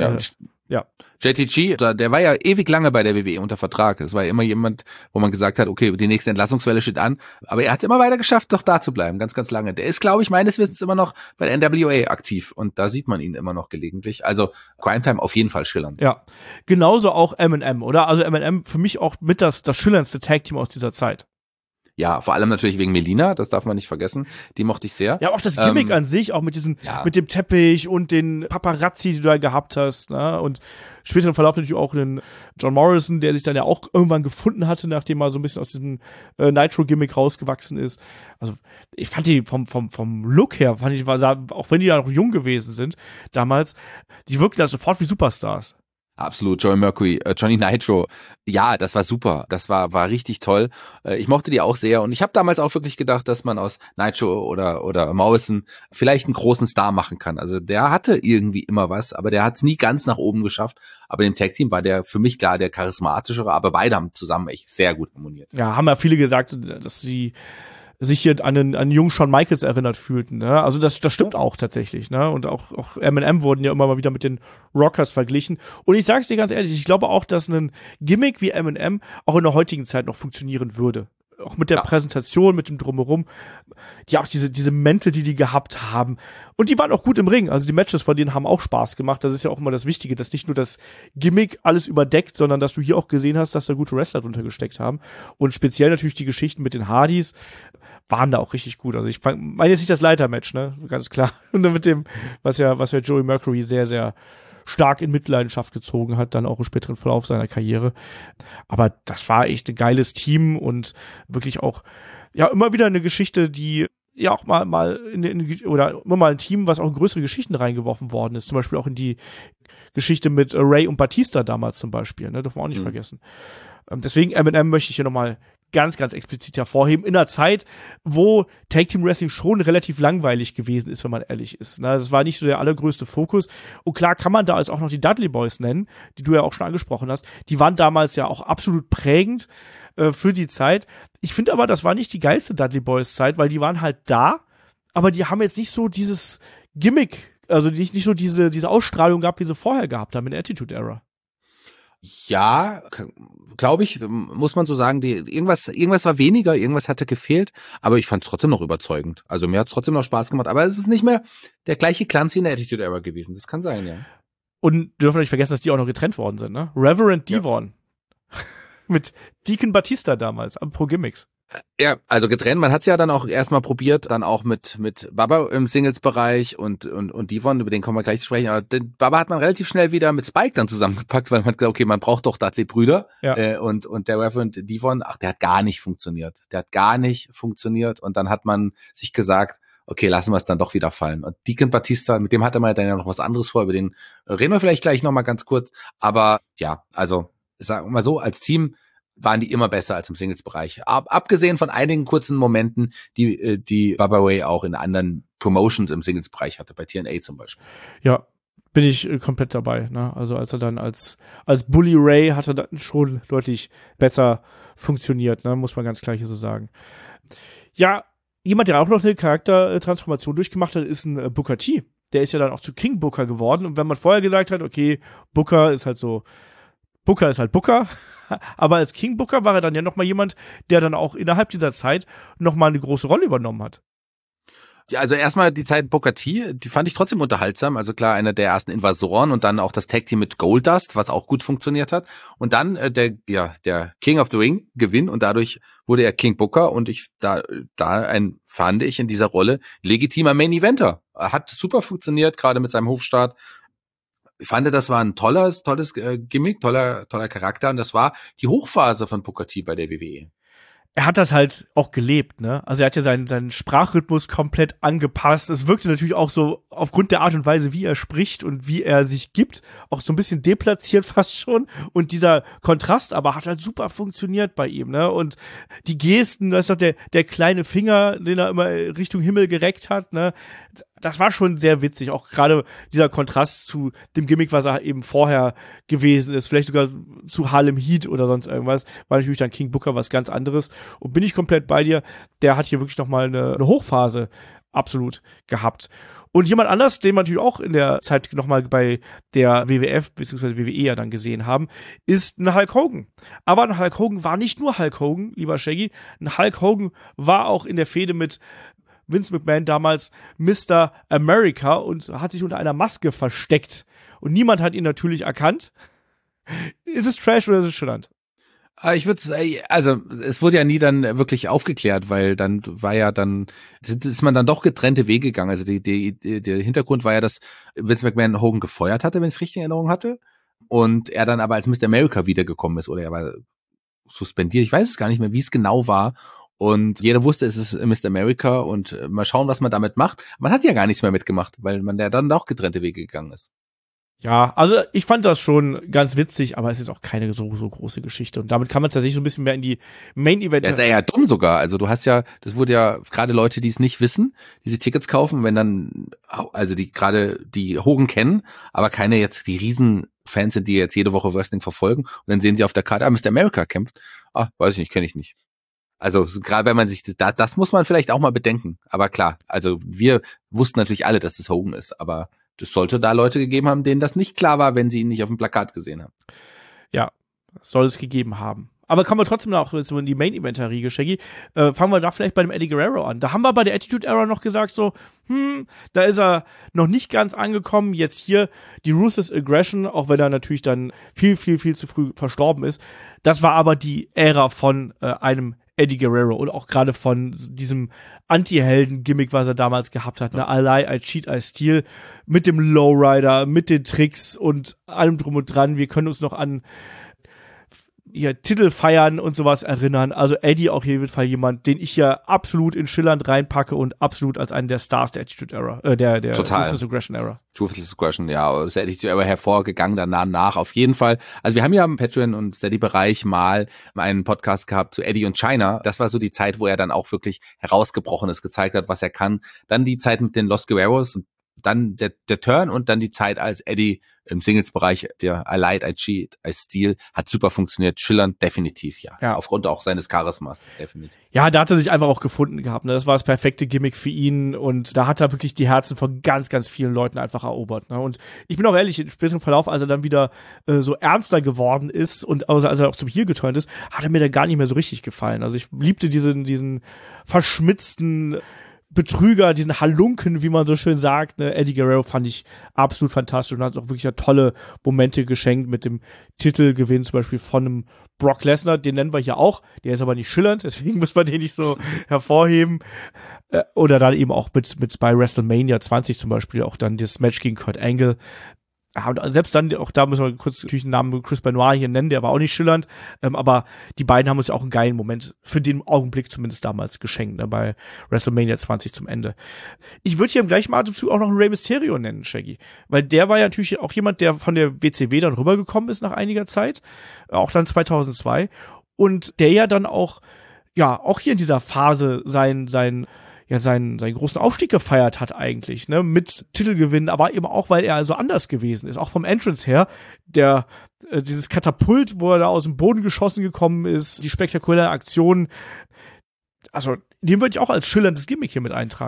JTG, der war ja ewig lange bei der WWE unter Vertrag. Es war ja immer jemand, wo man gesagt hat, okay, die nächste Entlassungswelle steht an. Aber er hat es immer weiter geschafft, doch da zu bleiben, ganz, ganz lange. Der ist, glaube ich, meines Wissens immer noch bei der NWA aktiv. Und da sieht man ihn immer noch gelegentlich. Also Crimetime auf jeden Fall schillernd. Ja, genauso auch M&M, oder? Also M&M für mich auch mit das schillerndste Tag-Team aus dieser Zeit. Ja, vor allem natürlich wegen Melina, das darf man nicht vergessen. Die mochte ich sehr. Ja, auch das Gimmick an sich, auch mit dem Teppich und den Paparazzi, die du da gehabt hast, ne? Und später im Verlauf natürlich auch den John Morrison, der sich dann ja auch irgendwann gefunden hatte, nachdem er so ein bisschen aus diesem Nitro-Gimmick rausgewachsen ist. Also, ich fand die vom Look her, auch wenn die ja noch jung gewesen sind, damals, die wirkten da sofort wie Superstars. Absolut, Joey Mercury, Johnny Nitro. Ja, das war super. Das war richtig toll. Ich mochte die auch sehr und ich habe damals auch wirklich gedacht, dass man aus Nitro oder Morrison vielleicht einen großen Star machen kann. Also der hatte irgendwie immer was, aber der hat es nie ganz nach oben geschafft. Aber im Tag-Team war der für mich klar der charismatischere, aber beide haben zusammen echt sehr gut harmoniert. Ja, haben ja viele gesagt, dass sie sich hier an einen jungen Shawn Michaels erinnert fühlten, ne? Also das stimmt auch tatsächlich, ne? Und auch M&M wurden ja immer mal wieder mit den Rockers verglichen. Und ich sag's dir ganz ehrlich, ich glaube auch, dass ein Gimmick wie M&M auch in der heutigen Zeit noch funktionieren würde. Auch mit der Präsentation, mit dem Drumherum. Ja, auch diese Mäntel, die gehabt haben. Und die waren auch gut im Ring. Also die Matches von denen haben auch Spaß gemacht. Das ist ja auch immer das Wichtige, dass nicht nur das Gimmick alles überdeckt, sondern dass du hier auch gesehen hast, dass da gute Wrestler drunter gesteckt haben. Und speziell natürlich die Geschichten mit den Hardys waren da auch richtig gut. Also ich meine jetzt nicht das Leitermatch, ne? Ganz klar. Und dann mit dem, was ja Joey Mercury sehr, sehr stark in Mitleidenschaft gezogen hat, dann auch im späteren Verlauf seiner Karriere. Aber das war echt ein geiles Team und wirklich auch, ja, immer wieder eine Geschichte, die ja auch mal oder immer mal ein Team, was auch in größere Geschichten reingeworfen worden ist. Zum Beispiel auch in die Geschichte mit Ray und Batista damals zum Beispiel, ne? Dürfen wir auch nicht vergessen. Deswegen M&M möchte ich hier nochmal ganz, ganz explizit hervorheben, in einer Zeit, wo Tag Team Wrestling schon relativ langweilig gewesen ist, wenn man ehrlich ist. Das war nicht so der allergrößte Fokus. Und klar kann man da also auch noch die Dudley Boys nennen, die du ja auch schon angesprochen hast. Die waren damals ja auch absolut prägend für die Zeit. Ich finde aber, das war nicht die geilste Dudley Boys Zeit, weil die waren halt da, aber die haben jetzt nicht so dieses Gimmick, also nicht so diese Ausstrahlung gehabt, wie sie vorher gehabt haben in der Attitude Era. Ja, glaube ich, muss man so sagen, irgendwas war weniger, irgendwas hatte gefehlt, aber ich fand es trotzdem noch überzeugend. Also mir hat es trotzdem noch Spaß gemacht, aber es ist nicht mehr der gleiche Glanz wie in der Attitude Era gewesen. Das kann sein, ja. Und wir dürfen nicht vergessen, dass die auch noch getrennt worden sind, ne? Reverend Devon. Mit Deacon Batista damals, Pro Gimmicks. Ja, also getrennt. Man hat's ja dann auch erstmal probiert, dann auch mit Baba im Singles-Bereich und Devon, über den kommen wir gleich zu sprechen. Aber den Baba hat man relativ schnell wieder mit Spike dann zusammengepackt, weil man hat gesagt, okay, man braucht doch Dudley-Brüder. Ja. Und der Reverend Devon, der hat gar nicht funktioniert. Und dann hat man sich gesagt, okay, lassen wir es dann doch wieder fallen. Und Deacon Batista, mit dem hatte man dann ja noch was anderes vor, über den reden wir vielleicht gleich nochmal ganz kurz. Aber ja, also sagen wir mal so, als Team waren die immer besser als im Singles-Bereich. Abgesehen von einigen kurzen Momenten, die Bubba Ray auch in anderen Promotions im Singles-Bereich hatte, bei TNA zum Beispiel. Ja, bin ich komplett dabei. Ne? Also als er dann als Bully Ray hat er dann schon deutlich besser funktioniert, ne? Muss man ganz klar hier so sagen. Ja, jemand, der auch noch eine Charaktertransformation durchgemacht hat, ist ein Booker T. der ist ja dann auch zu King Booker geworden. Und wenn man vorher gesagt hat, okay, Booker ist halt Booker, aber als King Booker war er dann ja nochmal jemand, der dann auch innerhalb dieser Zeit nochmal eine große Rolle übernommen hat. Ja, also erstmal die Zeit Booker T, die fand ich trotzdem unterhaltsam. Also klar, einer der ersten Invasoren und dann auch das Tag-Team mit Goldust, was auch gut funktioniert hat. Und dann der King of the Ring Gewinn und dadurch wurde er King Booker und fand ich in dieser Rolle legitimer Main-Eventer. Hat super funktioniert, gerade mit seinem Hofstaat. Ich fand, das war ein tolles Gimmick, toller Charakter und das war die Hochphase von Booker T bei der WWE. Er hat das halt auch gelebt, ne? Also er hat ja seinen Sprachrhythmus komplett angepasst. Es wirkte natürlich auch so aufgrund der Art und Weise, wie er spricht und wie er sich gibt, auch so ein bisschen deplatziert fast schon. Und dieser Kontrast aber hat halt super funktioniert bei ihm, ne? Und die Gesten, da ist doch der kleine Finger, den er immer Richtung Himmel gereckt hat, ne? Das war schon sehr witzig, auch gerade dieser Kontrast zu dem Gimmick, was er eben vorher gewesen ist, vielleicht sogar zu Harlem Heat oder sonst irgendwas, war natürlich dann King Booker was ganz anderes. Und bin ich komplett bei dir, der hat hier wirklich nochmal eine Hochphase absolut gehabt. Und jemand anders, den man natürlich auch in der Zeit nochmal bei der WWF bzw. WWE ja dann gesehen haben, ist ein Hulk Hogan. Aber ein Hulk Hogan war nicht nur Hulk Hogan, lieber Shaggy, ein Hulk Hogan war auch in der Fehde mit Vince McMahon damals Mr. America und hat sich unter einer Maske versteckt. Und niemand hat ihn natürlich erkannt. Ist es Trash oder ist es schillernd? Ich würde also es wurde ja nie dann wirklich aufgeklärt, weil dann ist man dann doch getrennte Wege gegangen. Also der Hintergrund war ja, dass Vince McMahon Hogan gefeuert hatte, wenn ich es richtig in Erinnerung hatte. Und er dann aber als Mr. America wiedergekommen ist oder er war suspendiert. Ich weiß es gar nicht mehr, wie es genau war. Und jeder wusste, es ist Mr. America und mal schauen, was man damit macht. Man hat ja gar nichts mehr mitgemacht, weil man ja dann auch getrennte Wege gegangen ist. Ja, also ich fand das schon ganz witzig, aber es ist auch keine so große Geschichte. Und damit kann man tatsächlich so ein bisschen mehr in die Main-Event. Das ist ja dumm sogar. Also du hast ja, das wurde ja gerade Leute, die es nicht wissen, diese Tickets kaufen, wenn dann, also die gerade die Hogan kennen, aber keine jetzt die Riesenfans sind, die jetzt jede Woche Wrestling verfolgen. Und dann sehen sie auf der Karte, Mr. America kämpft. Weiß ich nicht, kenne ich nicht. Also gerade wenn man sich, das muss man vielleicht auch mal bedenken. Aber klar, also wir wussten natürlich alle, dass es Hogan ist, aber das sollte da Leute gegeben haben, denen das nicht klar war, wenn sie ihn nicht auf dem Plakat gesehen haben. Ja, soll es gegeben haben. Aber kommen wir trotzdem noch so in die Main-Event-Riege, Shaggy. Fangen wir da vielleicht bei dem Eddie Guerrero an. Da haben wir bei der Attitude-Era noch gesagt so, da ist er noch nicht ganz angekommen. Jetzt hier die Ruthless Aggression, auch wenn er natürlich dann viel zu früh verstorben ist. Das war aber die Ära von einem Eddie Guerrero und auch gerade von diesem Anti-Helden-Gimmick, was er damals gehabt hat. Ne? I lie, I cheat, I steal. Mit dem Lowrider, mit den Tricks und allem drum und dran. Wir können uns noch an Titel feiern und sowas erinnern. Also Eddie auch jeden Fall jemand, den ich ja absolut in schillernd reinpacke und absolut als einen der Stars der Attitude Era, der Ruthless Aggression Era. Ruthless Aggression, ja, das Attitude Era hervorgegangen, danach auf jeden Fall. Also wir haben ja im Patreon und Steady-Bereich mal einen Podcast gehabt zu Eddie und China. Das war so die Zeit, wo er dann auch wirklich herausgebrochen ist, gezeigt hat, was er kann. Dann die Zeit mit den Los Guerreros, dann der Turn und dann die Zeit als Eddie im Singles-Bereich, der I lied, I cheat, I steal, hat super funktioniert, schillernd, definitiv, ja. Aufgrund auch seines Charismas, definitiv. Ja, da hat er sich einfach auch gefunden gehabt, ne? Das war das perfekte Gimmick für ihn und da hat er wirklich die Herzen von ganz, ganz vielen Leuten einfach erobert, ne? Und ich bin auch ehrlich, im späteren Verlauf, als er dann wieder so ernster geworden ist und als er auch zum Heel geturnt ist, hat er mir dann gar nicht mehr so richtig gefallen. Also ich liebte diesen verschmitzten Betrüger, diesen Halunken, wie man so schön sagt, ne? Eddie Guerrero fand ich absolut fantastisch und hat auch wirklich tolle Momente geschenkt mit dem Titelgewinn zum Beispiel von einem Brock Lesnar, den nennen wir hier auch, der ist aber nicht schillernd, deswegen muss man den nicht so hervorheben. Oder dann eben auch mit bei WrestleMania 20 zum Beispiel auch dann das Match gegen Kurt Angle. Ja, und selbst dann, auch da müssen wir kurz natürlich den Namen Chris Benoit hier nennen, der war auch nicht schillernd, aber die beiden haben uns ja auch einen geilen Moment für den Augenblick zumindest damals geschenkt, ne, bei WrestleMania 20 zum Ende. Ich würde hier im gleichen Atemzug auch noch einen Rey Mysterio nennen, Shaggy, weil der war ja natürlich auch jemand, der von der WCW dann rübergekommen ist nach einiger Zeit, auch dann 2002 und der ja dann auch hier in dieser Phase seinen großen Aufstieg gefeiert hat eigentlich, ne, mit Titelgewinn, aber eben auch, weil er so anders gewesen ist, auch vom Entrance her, dieses Katapult, wo er da aus dem Boden geschossen gekommen ist, die spektakuläre Aktion, also den würde ich auch als schillerndes Gimmick hier mit eintragen.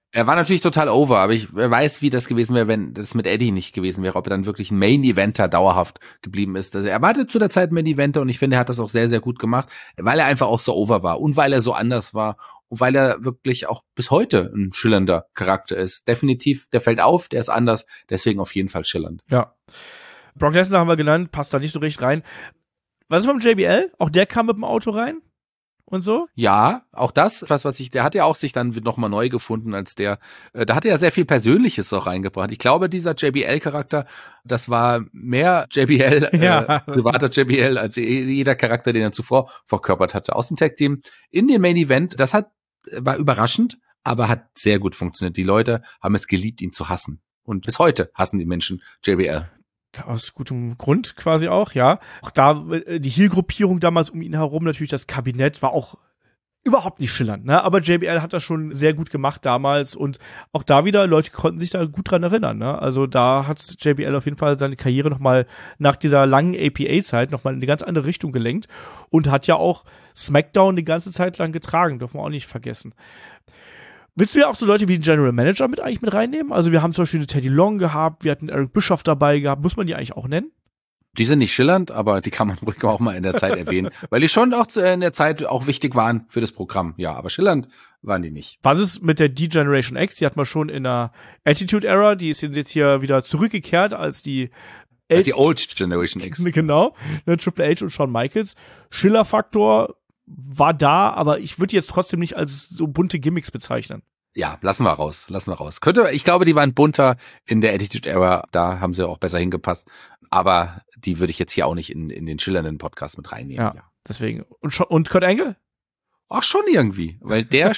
Er war natürlich total over, aber wer weiß, wie das gewesen wäre, wenn das mit Eddie nicht gewesen wäre, ob er dann wirklich ein Main-Eventer dauerhaft geblieben ist. Also er war zu der Zeit Main-Eventer und ich finde, er hat das auch sehr, sehr gut gemacht, weil er einfach auch so over war und weil er so anders war und weil er wirklich auch bis heute ein schillernder Charakter ist. Definitiv, der fällt auf, der ist anders, deswegen auf jeden Fall schillernd. Ja. Brock Lesnar haben wir genannt, passt da nicht so richtig rein. Was ist mit dem JBL? Auch der kam mit dem Auto rein? Und so? Ja, auch das, der hat ja auch sich dann nochmal neu gefunden da hat er ja sehr viel Persönliches auch reingebracht. Ich glaube, dieser JBL-Charakter, das war mehr JBL, privater JBL, als jeder Charakter, den er zuvor verkörpert hatte. Aus dem Tag-Team in den Main-Event, war überraschend, aber hat sehr gut funktioniert. Die Leute haben es geliebt, ihn zu hassen. Und bis heute hassen die Menschen JBL. Aus gutem Grund quasi auch, ja. Auch da, die Heel-Gruppierung damals um ihn herum, natürlich das Kabinett, war auch überhaupt nicht schillernd, ne? Aber JBL hat das schon sehr gut gemacht damals und auch da wieder, Leute konnten sich da gut dran erinnern, ne? Also da hat JBL auf jeden Fall seine Karriere nochmal nach dieser langen APA-Zeit nochmal in eine ganz andere Richtung gelenkt und hat ja auch SmackDown die ganze Zeit lang getragen, dürfen wir auch nicht vergessen. Willst du ja auch so Leute wie den General Manager mit reinnehmen? Also wir haben zum Beispiel eine Teddy Long gehabt, wir hatten Eric Bischoff dabei gehabt. Muss man die eigentlich auch nennen? Die sind nicht schillernd, aber die kann man ruhig auch mal in der Zeit erwähnen, weil die schon auch in der Zeit auch wichtig waren für das Programm. Ja, aber schillernd waren die nicht. Was ist mit der D-Generation X? Die hat man schon in der Attitude Era, die ist jetzt hier wieder zurückgekehrt als die Old Generation X. Genau, Triple H und Shawn Michaels. Schillerfaktor war da, aber ich würde jetzt trotzdem nicht als so bunte Gimmicks bezeichnen. Ja, lassen wir raus. Ich glaube, die waren bunter in der Attitude Era, da haben sie auch besser hingepasst, aber die würde ich jetzt hier auch nicht in den schillernden Podcast mit reinnehmen. Ja. Deswegen. Und Kurt Angle? Ach, schon irgendwie, weil der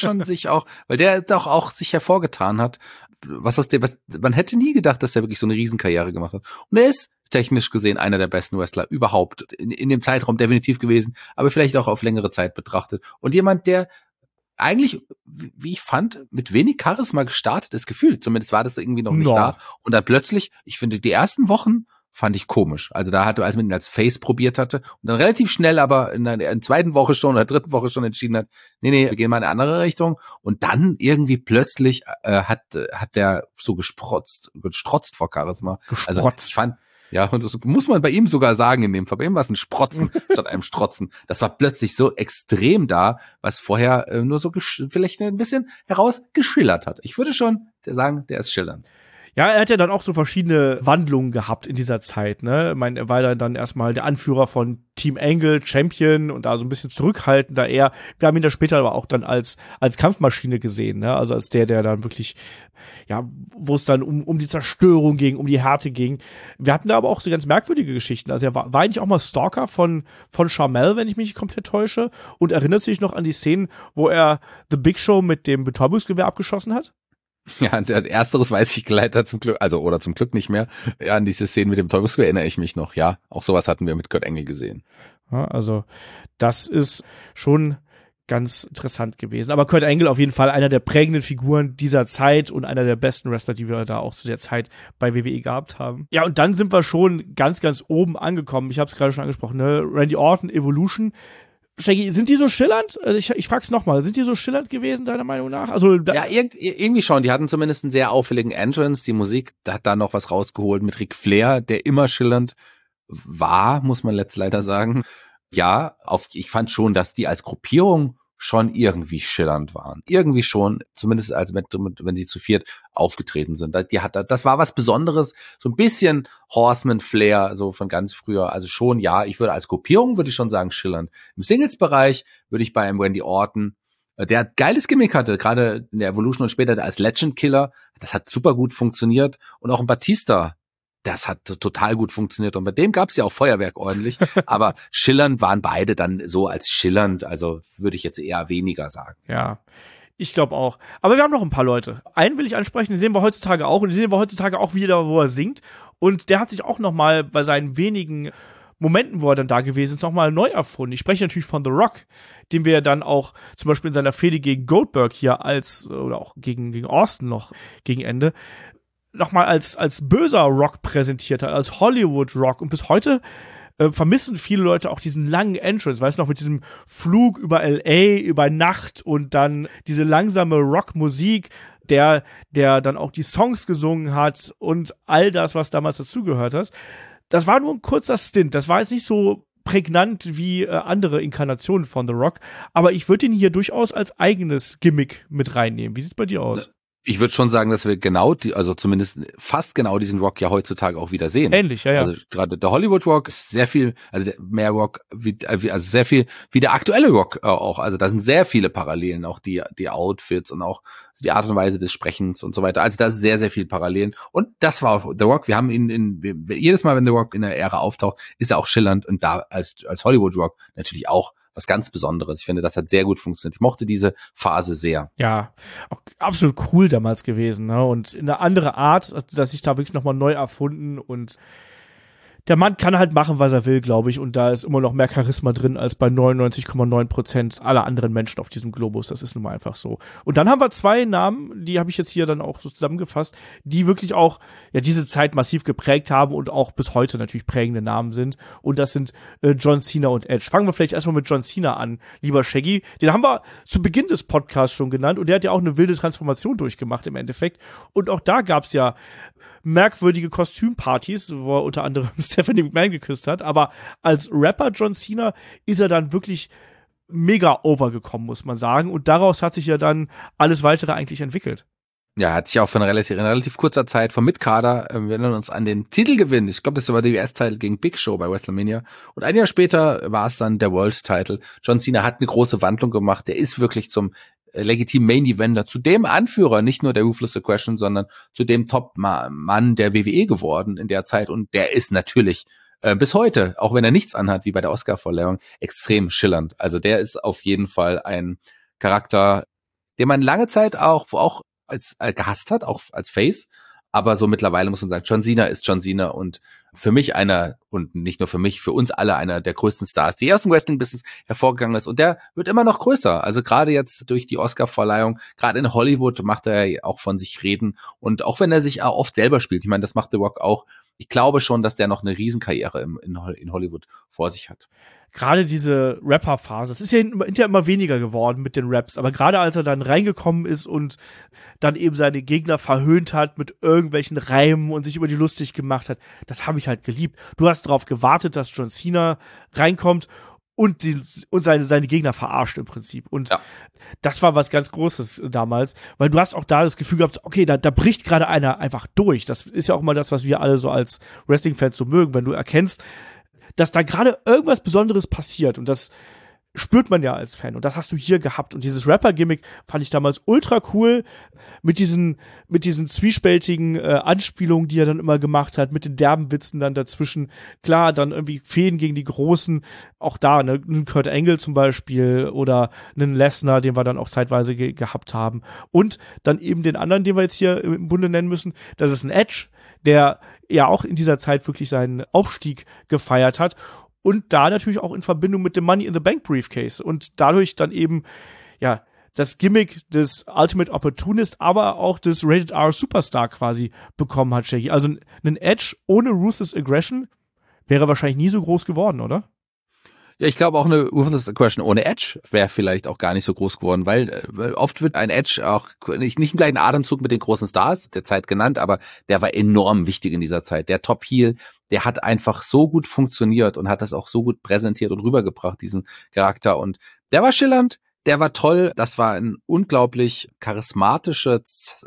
doch auch sich hervorgetan hat. Man hätte nie gedacht, dass der wirklich so eine Riesenkarriere gemacht hat. Und er ist technisch gesehen einer der besten Wrestler überhaupt in dem Zeitraum definitiv gewesen, aber vielleicht auch auf längere Zeit betrachtet. Und jemand, der eigentlich, wie ich fand, mit wenig Charisma gestartet ist, gefühlt. Zumindest war das irgendwie noch nicht da. Und dann plötzlich, ich finde, die ersten Wochen fand ich komisch. Also als man ihn als Face probiert hatte und dann relativ schnell aber in der zweiten Woche schon oder dritten Woche schon entschieden hat, nee, wir gehen mal in eine andere Richtung. Und dann irgendwie plötzlich hat der so gestrotzt vor Charisma. Also ich fand, ja, und das muss man bei ihm sogar sagen in dem Fall. Bei ihm war es ein Sprotzen statt einem Strotzen. Das war plötzlich so extrem da, was vorher nur so vielleicht ein bisschen herausgeschillert hat. Ich würde schon sagen, der ist schillernd. Ja, er hat ja dann auch so verschiedene Wandlungen gehabt in dieser Zeit, ne? Ich meine, er war dann erstmal der Anführer von Team Angle, Champion und da so ein bisschen zurückhaltender eher. Wir haben ihn da später aber auch dann als Kampfmaschine gesehen, ne? Also als der dann wirklich, ja, wo es dann um die Zerstörung ging, um die Härte ging. Wir hatten da aber auch so ganz merkwürdige Geschichten. Also er war eigentlich auch mal Stalker von Sharmell, wenn ich mich nicht komplett täusche. Und erinnert sich noch an die Szenen, wo er The Big Show mit dem Betäubungsgewehr abgeschossen hat? Ja, der ersteres weiß ich leider zum Glück, oder zum Glück nicht mehr. Ja, an diese Szenen mit dem Teufelsgewehr erinnere ich mich noch. Ja, auch sowas hatten wir mit Kurt Angle gesehen. Ja, also das ist schon ganz interessant gewesen. Aber Kurt Angle auf jeden Fall einer der prägenden Figuren dieser Zeit und einer der besten Wrestler, die wir da auch zu der Zeit bei WWE gehabt haben. Ja, und dann sind wir schon ganz, ganz oben angekommen. Ich habe es gerade schon angesprochen, ne? Randy Orton, Evolution. Shaggy, sind die so schillernd? Ich frag's nochmal, sind die so schillernd gewesen, deiner Meinung nach? Also ja, irgendwie schon. Die hatten zumindest einen sehr auffälligen Entrance. Die Musik, da hat da noch was rausgeholt mit Ric Flair, der immer schillernd war, muss man jetzt leider sagen. Ja, ich fand schon, dass die als Gruppierung schon irgendwie schillernd waren. Irgendwie schon, zumindest als wenn sie zu viert aufgetreten sind. Das war was Besonderes, so ein bisschen Horseman-Flair, so von ganz früher. Also schon, ja, ich würde als Gruppierung, würde ich schon sagen, schillernd. Im Singles-Bereich würde ich bei einem Randy Orton, der geiles Gimmick hatte, gerade in der Evolution und später als Legend Killer, das hat super gut funktioniert. Und auch ein Batista, das hat total gut funktioniert und bei dem gab's ja auch Feuerwerk ordentlich, aber schillernd waren beide dann so als schillernd, also würde ich jetzt eher weniger sagen. Ja, ich glaube auch. Aber wir haben noch ein paar Leute. Einen will ich ansprechen, den sehen wir heutzutage auch und den sehen wir heutzutage auch wieder, wo er singt und der hat sich auch nochmal bei seinen wenigen Momenten, wo er dann da gewesen ist, nochmal neu erfunden. Ich spreche natürlich von The Rock, den wir dann auch zum Beispiel in seiner Fehde gegen Goldberg hier oder auch gegen Austin noch gegen Ende nochmal als böser Rock präsentiert hat, als Hollywood Rock und bis heute vermissen viele Leute auch diesen langen Entrance, weißt du noch, mit diesem Flug über LA, über Nacht und dann diese langsame Rockmusik. der dann auch die Songs gesungen hat und all das, was damals dazugehört hat. Das war nur ein kurzer Stint. Das war jetzt nicht so prägnant wie andere Inkarnationen von The Rock. Aber ich würde ihn hier durchaus als eigenes Gimmick mit reinnehmen. Wie sieht's bei dir aus? Ich würde schon sagen, dass wir also zumindest fast genau diesen Rock ja heutzutage auch wieder sehen. Ähnlich, ja. Also gerade der Hollywood Rock ist sehr viel, also mehr Rock, also sehr viel wie der aktuelle Rock auch. Also da sind sehr viele Parallelen, auch die Outfits und auch die Art und Weise des Sprechens und so weiter. Also da ist sehr, sehr viel Parallelen. Und das war auch The Rock. Wir haben ihn jedes Mal, wenn The Rock in der Ära auftaucht, ist er auch schillernd und da als Hollywood Rock natürlich auch was ganz Besonderes. Ich finde, das hat sehr gut funktioniert. Ich mochte diese Phase sehr. Ja, auch absolut cool damals gewesen, ne? Und in eine andere Art, dass sich da wirklich nochmal neu erfunden und der Mann kann halt machen, was er will, glaube ich, und da ist immer noch mehr Charisma drin als bei 99,9% aller anderen Menschen auf diesem Globus. Das ist nun mal einfach so. Und dann haben wir 2 Namen, die habe ich jetzt hier dann auch so zusammengefasst, die wirklich auch diese Zeit massiv geprägt haben und auch bis heute natürlich prägende Namen sind. Und das sind John Cena und Edge. Fangen wir vielleicht erstmal mit John Cena an, lieber Shaggy. Den haben wir zu Beginn des Podcasts schon genannt und der hat ja auch eine wilde Transformation durchgemacht im Endeffekt. Und auch da gab's ja merkwürdige Kostümpartys, wo er unter anderem Stephanie McMahon geküsst hat, aber als Rapper John Cena ist er dann wirklich mega overgekommen, muss man sagen, und daraus hat sich ja dann alles weitere eigentlich entwickelt. Ja, hat sich auch in relativ kurzer Zeit vom Mitkader, wir erinnern uns an den Titelgewinn, ich glaube, das war der US-Titel gegen Big Show bei WrestleMania, und ein Jahr später war es dann der World-Title. John Cena hat eine große Wandlung gemacht, der ist wirklich zum legitimen Main-Eventer, zu dem Anführer, nicht nur der Ruthless Aggression, sondern zu dem Top-Mann der WWE geworden in der Zeit, und der ist natürlich bis heute, auch wenn er nichts anhat, wie bei der Oscar-Verleihung, extrem schillernd. Also der ist auf jeden Fall ein Charakter, den man lange Zeit auch als gehasst hat, auch als Face, aber so mittlerweile muss man sagen, John Cena ist John Cena und für mich einer, und nicht nur für mich, für uns alle einer der größten Stars, die aus dem Wrestling-Business hervorgegangen ist, und der wird immer noch größer. Also gerade jetzt durch die Oscar-Verleihung, gerade in Hollywood macht er auch von sich reden, und auch wenn er sich auch oft selber spielt, ich meine, das macht The Rock auch, ich glaube schon, dass der noch eine Riesenkarriere in Hollywood vor sich hat. Gerade diese Rapper-Phase, es ist ja immer weniger geworden mit den Raps, aber gerade als er dann reingekommen ist und dann eben seine Gegner verhöhnt hat mit irgendwelchen Reimen und sich über die lustig gemacht hat, das habe ich halt geliebt. Du hast darauf gewartet, dass John Cena reinkommt und seine Gegner verarscht im Prinzip. Und ja, das war was ganz Großes damals, weil du hast auch da das Gefühl gehabt, okay, da bricht gerade einer einfach durch. Das ist ja auch mal das, was wir alle so als Wrestling-Fans so mögen, wenn du erkennst, dass da gerade irgendwas Besonderes passiert, und das spürt man ja als Fan, und das hast du hier gehabt, und dieses Rapper-Gimmick fand ich damals ultra cool, mit diesen zwiespältigen Anspielungen, die er dann immer gemacht hat, mit den derben Witzen dann dazwischen, klar, dann irgendwie Fäden gegen die Großen, auch da, ne, einen Kurt Angle zum Beispiel oder einen Lesnar, den wir dann auch zeitweise gehabt haben, und dann eben den anderen, den wir jetzt hier im Bunde nennen müssen, das ist ein Edge, der ja auch in dieser Zeit wirklich seinen Aufstieg gefeiert hat und da natürlich auch in Verbindung mit dem Money in the Bank Briefcase und dadurch dann eben, ja, das Gimmick des Ultimate Opportunist, aber auch des Rated R Superstar quasi bekommen hat, Shaggy. Also ein Edge ohne Ruthless Aggression wäre wahrscheinlich nie so groß geworden, oder? Ja, ich glaube auch eine Ruthless Aggression ohne Edge wäre vielleicht auch gar nicht so groß geworden, weil oft wird ein Edge auch nicht im gleichen Atemzug mit den großen Stars der Zeit genannt, aber der war enorm wichtig in dieser Zeit. Der Top Heel, der hat einfach so gut funktioniert und hat das auch so gut präsentiert und rübergebracht, diesen Charakter, und der war schillernd. Der war toll, das war ein unglaublich charismatischste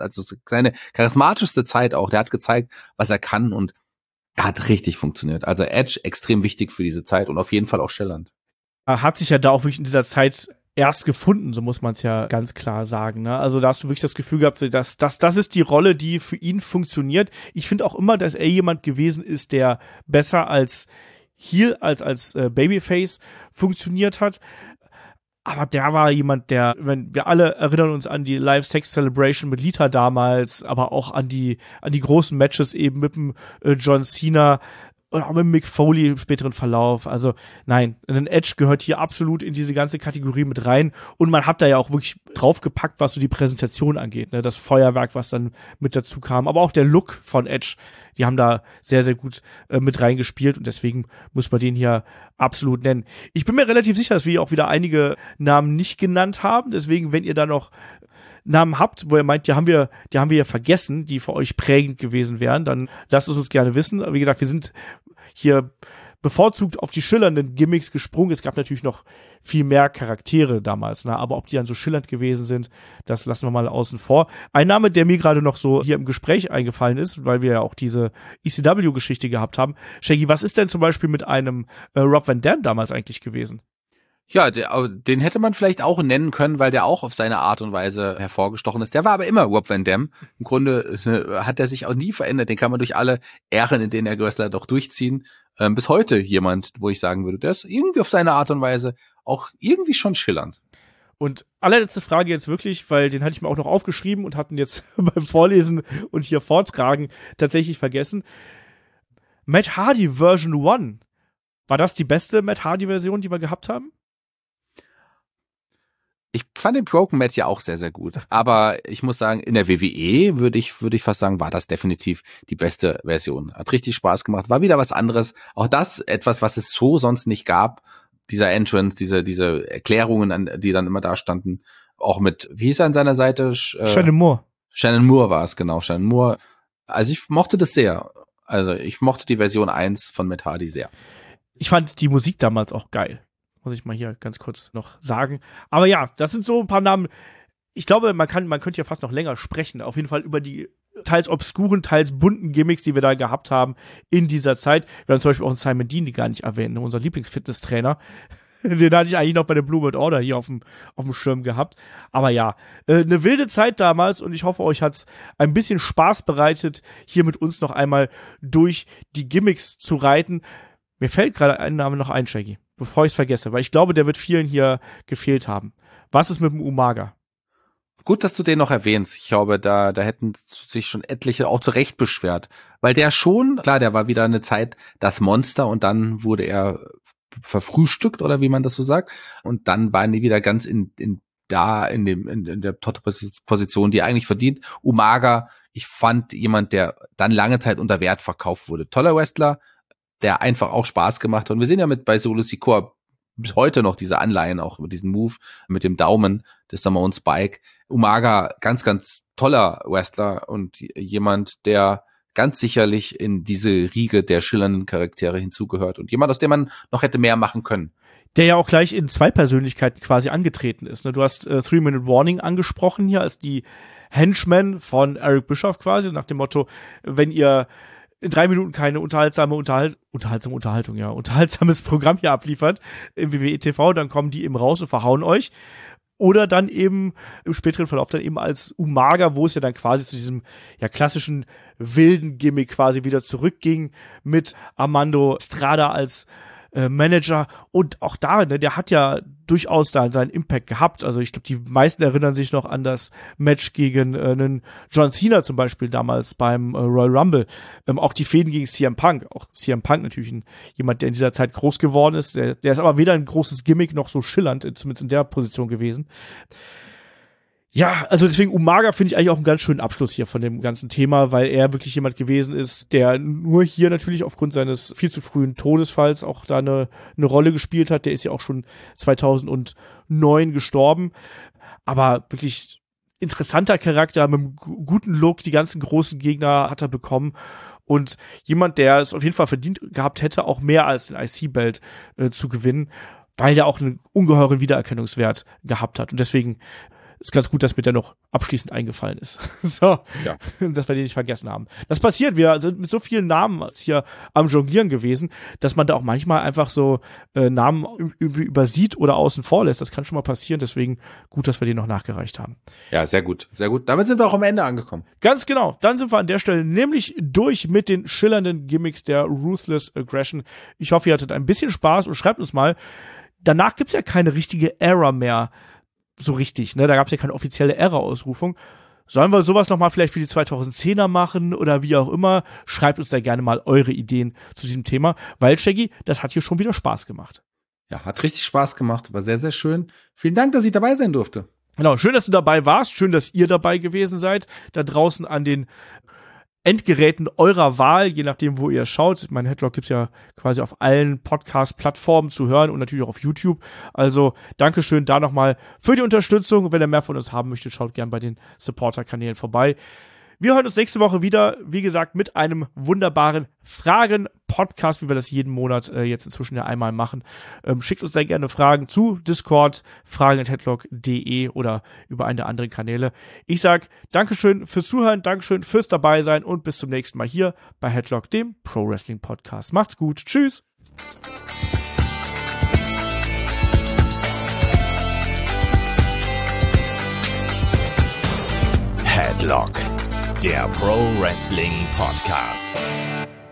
Zeit auch. Der hat gezeigt, was er kann, und er hat richtig funktioniert. Also Edge extrem wichtig für diese Zeit und auf jeden Fall auch schillernd. Er hat sich ja da auch wirklich in dieser Zeit erst gefunden, so muss man es ja ganz klar sagen, ne? Also da hast du wirklich das Gefühl gehabt, dass das ist die Rolle, die für ihn funktioniert. Ich finde auch immer, dass er jemand gewesen ist, der besser als Heel, als Babyface funktioniert hat. Aber der war jemand, wenn wir alle erinnern uns an die Live Sex Celebration mit Lita damals, aber auch an die großen Matches eben mit dem John Cena und auch mit Mick Foley im späteren Verlauf. Also nein, ein Edge gehört hier absolut in diese ganze Kategorie mit rein, und man hat da ja auch wirklich draufgepackt, was so die Präsentation angeht, ne? Das Feuerwerk, was dann mit dazu kam, aber auch der Look von Edge, die haben da sehr, sehr gut mit reingespielt, und deswegen muss man den hier absolut nennen. Ich bin mir relativ sicher, dass wir hier auch wieder einige Namen nicht genannt haben, deswegen, wenn ihr da noch Namen habt, wo ihr meint, die haben wir ja vergessen, die für euch prägend gewesen wären, dann lasst es uns gerne wissen. Wie gesagt, wir sind hier bevorzugt auf die schillernden Gimmicks gesprungen. Es gab natürlich noch viel mehr Charaktere damals, ne? Aber ob die dann so schillernd gewesen sind, das lassen wir mal außen vor. Ein Name, der mir gerade noch so hier im Gespräch eingefallen ist, weil wir ja auch diese ECW-Geschichte gehabt haben. Shaggy, was ist denn zum Beispiel mit einem Rob Van Dam damals eigentlich gewesen? Ja, den hätte man vielleicht auch nennen können, weil der auch auf seine Art und Weise hervorgestochen ist. Der war aber immer Rob Van Dam. Im Grunde hat er sich auch nie verändert. Den kann man durch alle Ähren, in denen er Wrestler doch durchziehen. Bis heute jemand, wo ich sagen würde, der ist irgendwie auf seine Art und Weise auch irgendwie schon schillernd. Und allerletzte Frage jetzt wirklich, weil den hatte ich mir auch noch aufgeschrieben und hatten jetzt beim Vorlesen und hier vortragen tatsächlich vergessen. Matt Hardy Version 1. War das die beste Matt Hardy Version, die wir gehabt haben? Ich fand den Broken Matt ja auch sehr, sehr gut. Aber ich muss sagen, in der WWE würde ich fast sagen, war das definitiv die beste Version. Hat richtig Spaß gemacht. War wieder was anderes. Auch das etwas, was es so sonst nicht gab. Dieser Entrance, diese Erklärungen, die dann immer da standen. Auch mit, wie hieß er an seiner Seite? Shannon Moore. Shannon Moore war es, genau. Shannon Moore. Also ich mochte das sehr. Also ich mochte die Version 1 von Matt Hardy sehr. Ich fand die Musik damals auch geil. Muss ich mal hier ganz kurz noch sagen. Aber ja, das sind so ein paar Namen. Ich glaube, man könnte ja fast noch länger sprechen. Auf jeden Fall über die teils obskuren, teils bunten Gimmicks, die wir da gehabt haben in dieser Zeit. Wir haben zum Beispiel auch einen Simon Dean, die gar nicht erwähnen, unser Lieblingsfitnesstrainer. Den hatte ich eigentlich noch bei der Blue World Order hier auf dem Schirm gehabt. Aber ja, eine wilde Zeit damals und ich hoffe, euch hat's ein bisschen Spaß bereitet, hier mit uns noch einmal durch die Gimmicks zu reiten. Mir fällt gerade ein Name noch ein, Shaggy, bevor ich es vergesse, weil ich glaube, der wird vielen hier gefehlt haben. Was ist mit dem Umaga? Gut, dass du den noch erwähnst. Ich glaube, da hätten sich schon etliche auch zu Recht beschwert. Weil der schon, klar, der war wieder eine Zeit das Monster und dann wurde er verfrühstückt oder wie man das so sagt. Und dann waren die wieder ganz in der Position, die er eigentlich verdient. Umaga, ich fand jemand, der dann lange Zeit unter Wert verkauft wurde. Toller Wrestler, der einfach auch Spaß gemacht hat. Und wir sehen ja bei Solo Sikoa bis heute noch diese Anleihen, auch mit diesem Move mit dem Daumen, das Samoan Spike. Umaga, ganz, ganz toller Wrestler und jemand, der ganz sicherlich in diese Riege der schillernden Charaktere hinzugehört und jemand, aus dem man noch hätte mehr machen können. Der ja auch gleich in zwei Persönlichkeiten quasi angetreten ist. Du hast 3-Minute Warning angesprochen hier als die Henchmen von Eric Bischoff quasi, nach dem Motto, wenn ihr in 3 Minuten keine unterhaltsames Programm hier abliefert im WWE TV, dann kommen die eben raus und verhauen euch. Oder dann eben im späteren Verlauf dann eben als Umaga, wo es ja dann quasi zu diesem ja klassischen wilden Gimmick quasi wieder zurückging mit Armando Estrada als Manager und auch da, ne, der hat ja durchaus da seinen Impact gehabt. Also ich glaube, die meisten erinnern sich noch an das Match gegen einen John Cena zum Beispiel damals beim Royal Rumble. Auch die Fäden gegen CM Punk. Auch CM Punk natürlich jemand, der in dieser Zeit groß geworden ist. Der ist aber weder ein großes Gimmick noch so schillernd, zumindest in der Position gewesen. Ja, also deswegen Umaga finde ich eigentlich auch einen ganz schönen Abschluss hier von dem ganzen Thema, weil er wirklich jemand gewesen ist, der nur hier natürlich aufgrund seines viel zu frühen Todesfalls auch da eine Rolle gespielt hat. Der ist ja auch schon 2009 gestorben, aber wirklich interessanter Charakter mit einem guten Look. Die ganzen großen Gegner hat er bekommen und jemand, der es auf jeden Fall verdient gehabt hätte, auch mehr als den IC-Belt zu gewinnen, weil der auch einen ungeheuren Wiedererkennungswert gehabt hat und deswegen ist ganz gut, dass mir der noch abschließend eingefallen ist. So, ja. Dass wir den nicht vergessen haben. Das passiert, wir sind mit so vielen Namen hier am Jonglieren gewesen, dass man da auch manchmal einfach so Namen übersieht oder außen vor lässt. Das kann schon mal passieren, deswegen gut, dass wir den noch nachgereicht haben. Ja, sehr gut, sehr gut. Damit sind wir auch am Ende angekommen. Ganz genau, dann sind wir an der Stelle nämlich durch mit den schillernden Gimmicks der Ruthless Aggression. Ich hoffe, ihr hattet ein bisschen Spaß und schreibt uns mal. Danach gibt's ja keine richtige Era mehr, so richtig, ne? Da gab es ja keine offizielle Ära-Ausrufung. Sollen wir sowas nochmal vielleicht für die 2010er machen oder wie auch immer? Schreibt uns da gerne mal eure Ideen zu diesem Thema, weil, Shaggy, das hat hier schon wieder Spaß gemacht. Ja, hat richtig Spaß gemacht, war sehr, sehr schön. Vielen Dank, dass ich dabei sein durfte. Genau, schön, dass du dabei warst, schön, dass ihr dabei gewesen seid, da draußen an den Endgeräten eurer Wahl, je nachdem, wo ihr schaut. Mein Headlock gibt's ja quasi auf allen Podcast-Plattformen zu hören und natürlich auch auf YouTube. Also Dankeschön da nochmal für die Unterstützung. Wenn ihr mehr von uns haben möchtet, schaut gern bei den Supporter-Kanälen vorbei. Wir hören uns nächste Woche wieder, wie gesagt, mit einem wunderbaren Fragen-Podcast, wie wir das jeden Monat jetzt inzwischen ja einmal machen. Schickt uns sehr gerne Fragen zu Discord, fragen@headlock.de oder über einen der anderen Kanäle. Ich sag Dankeschön fürs Zuhören, Dankeschön fürs Dabeisein und bis zum nächsten Mal hier bei Headlock, dem Pro Wrestling Podcast. Macht's gut, tschüss! Headlock, der Pro Wrestling Podcast.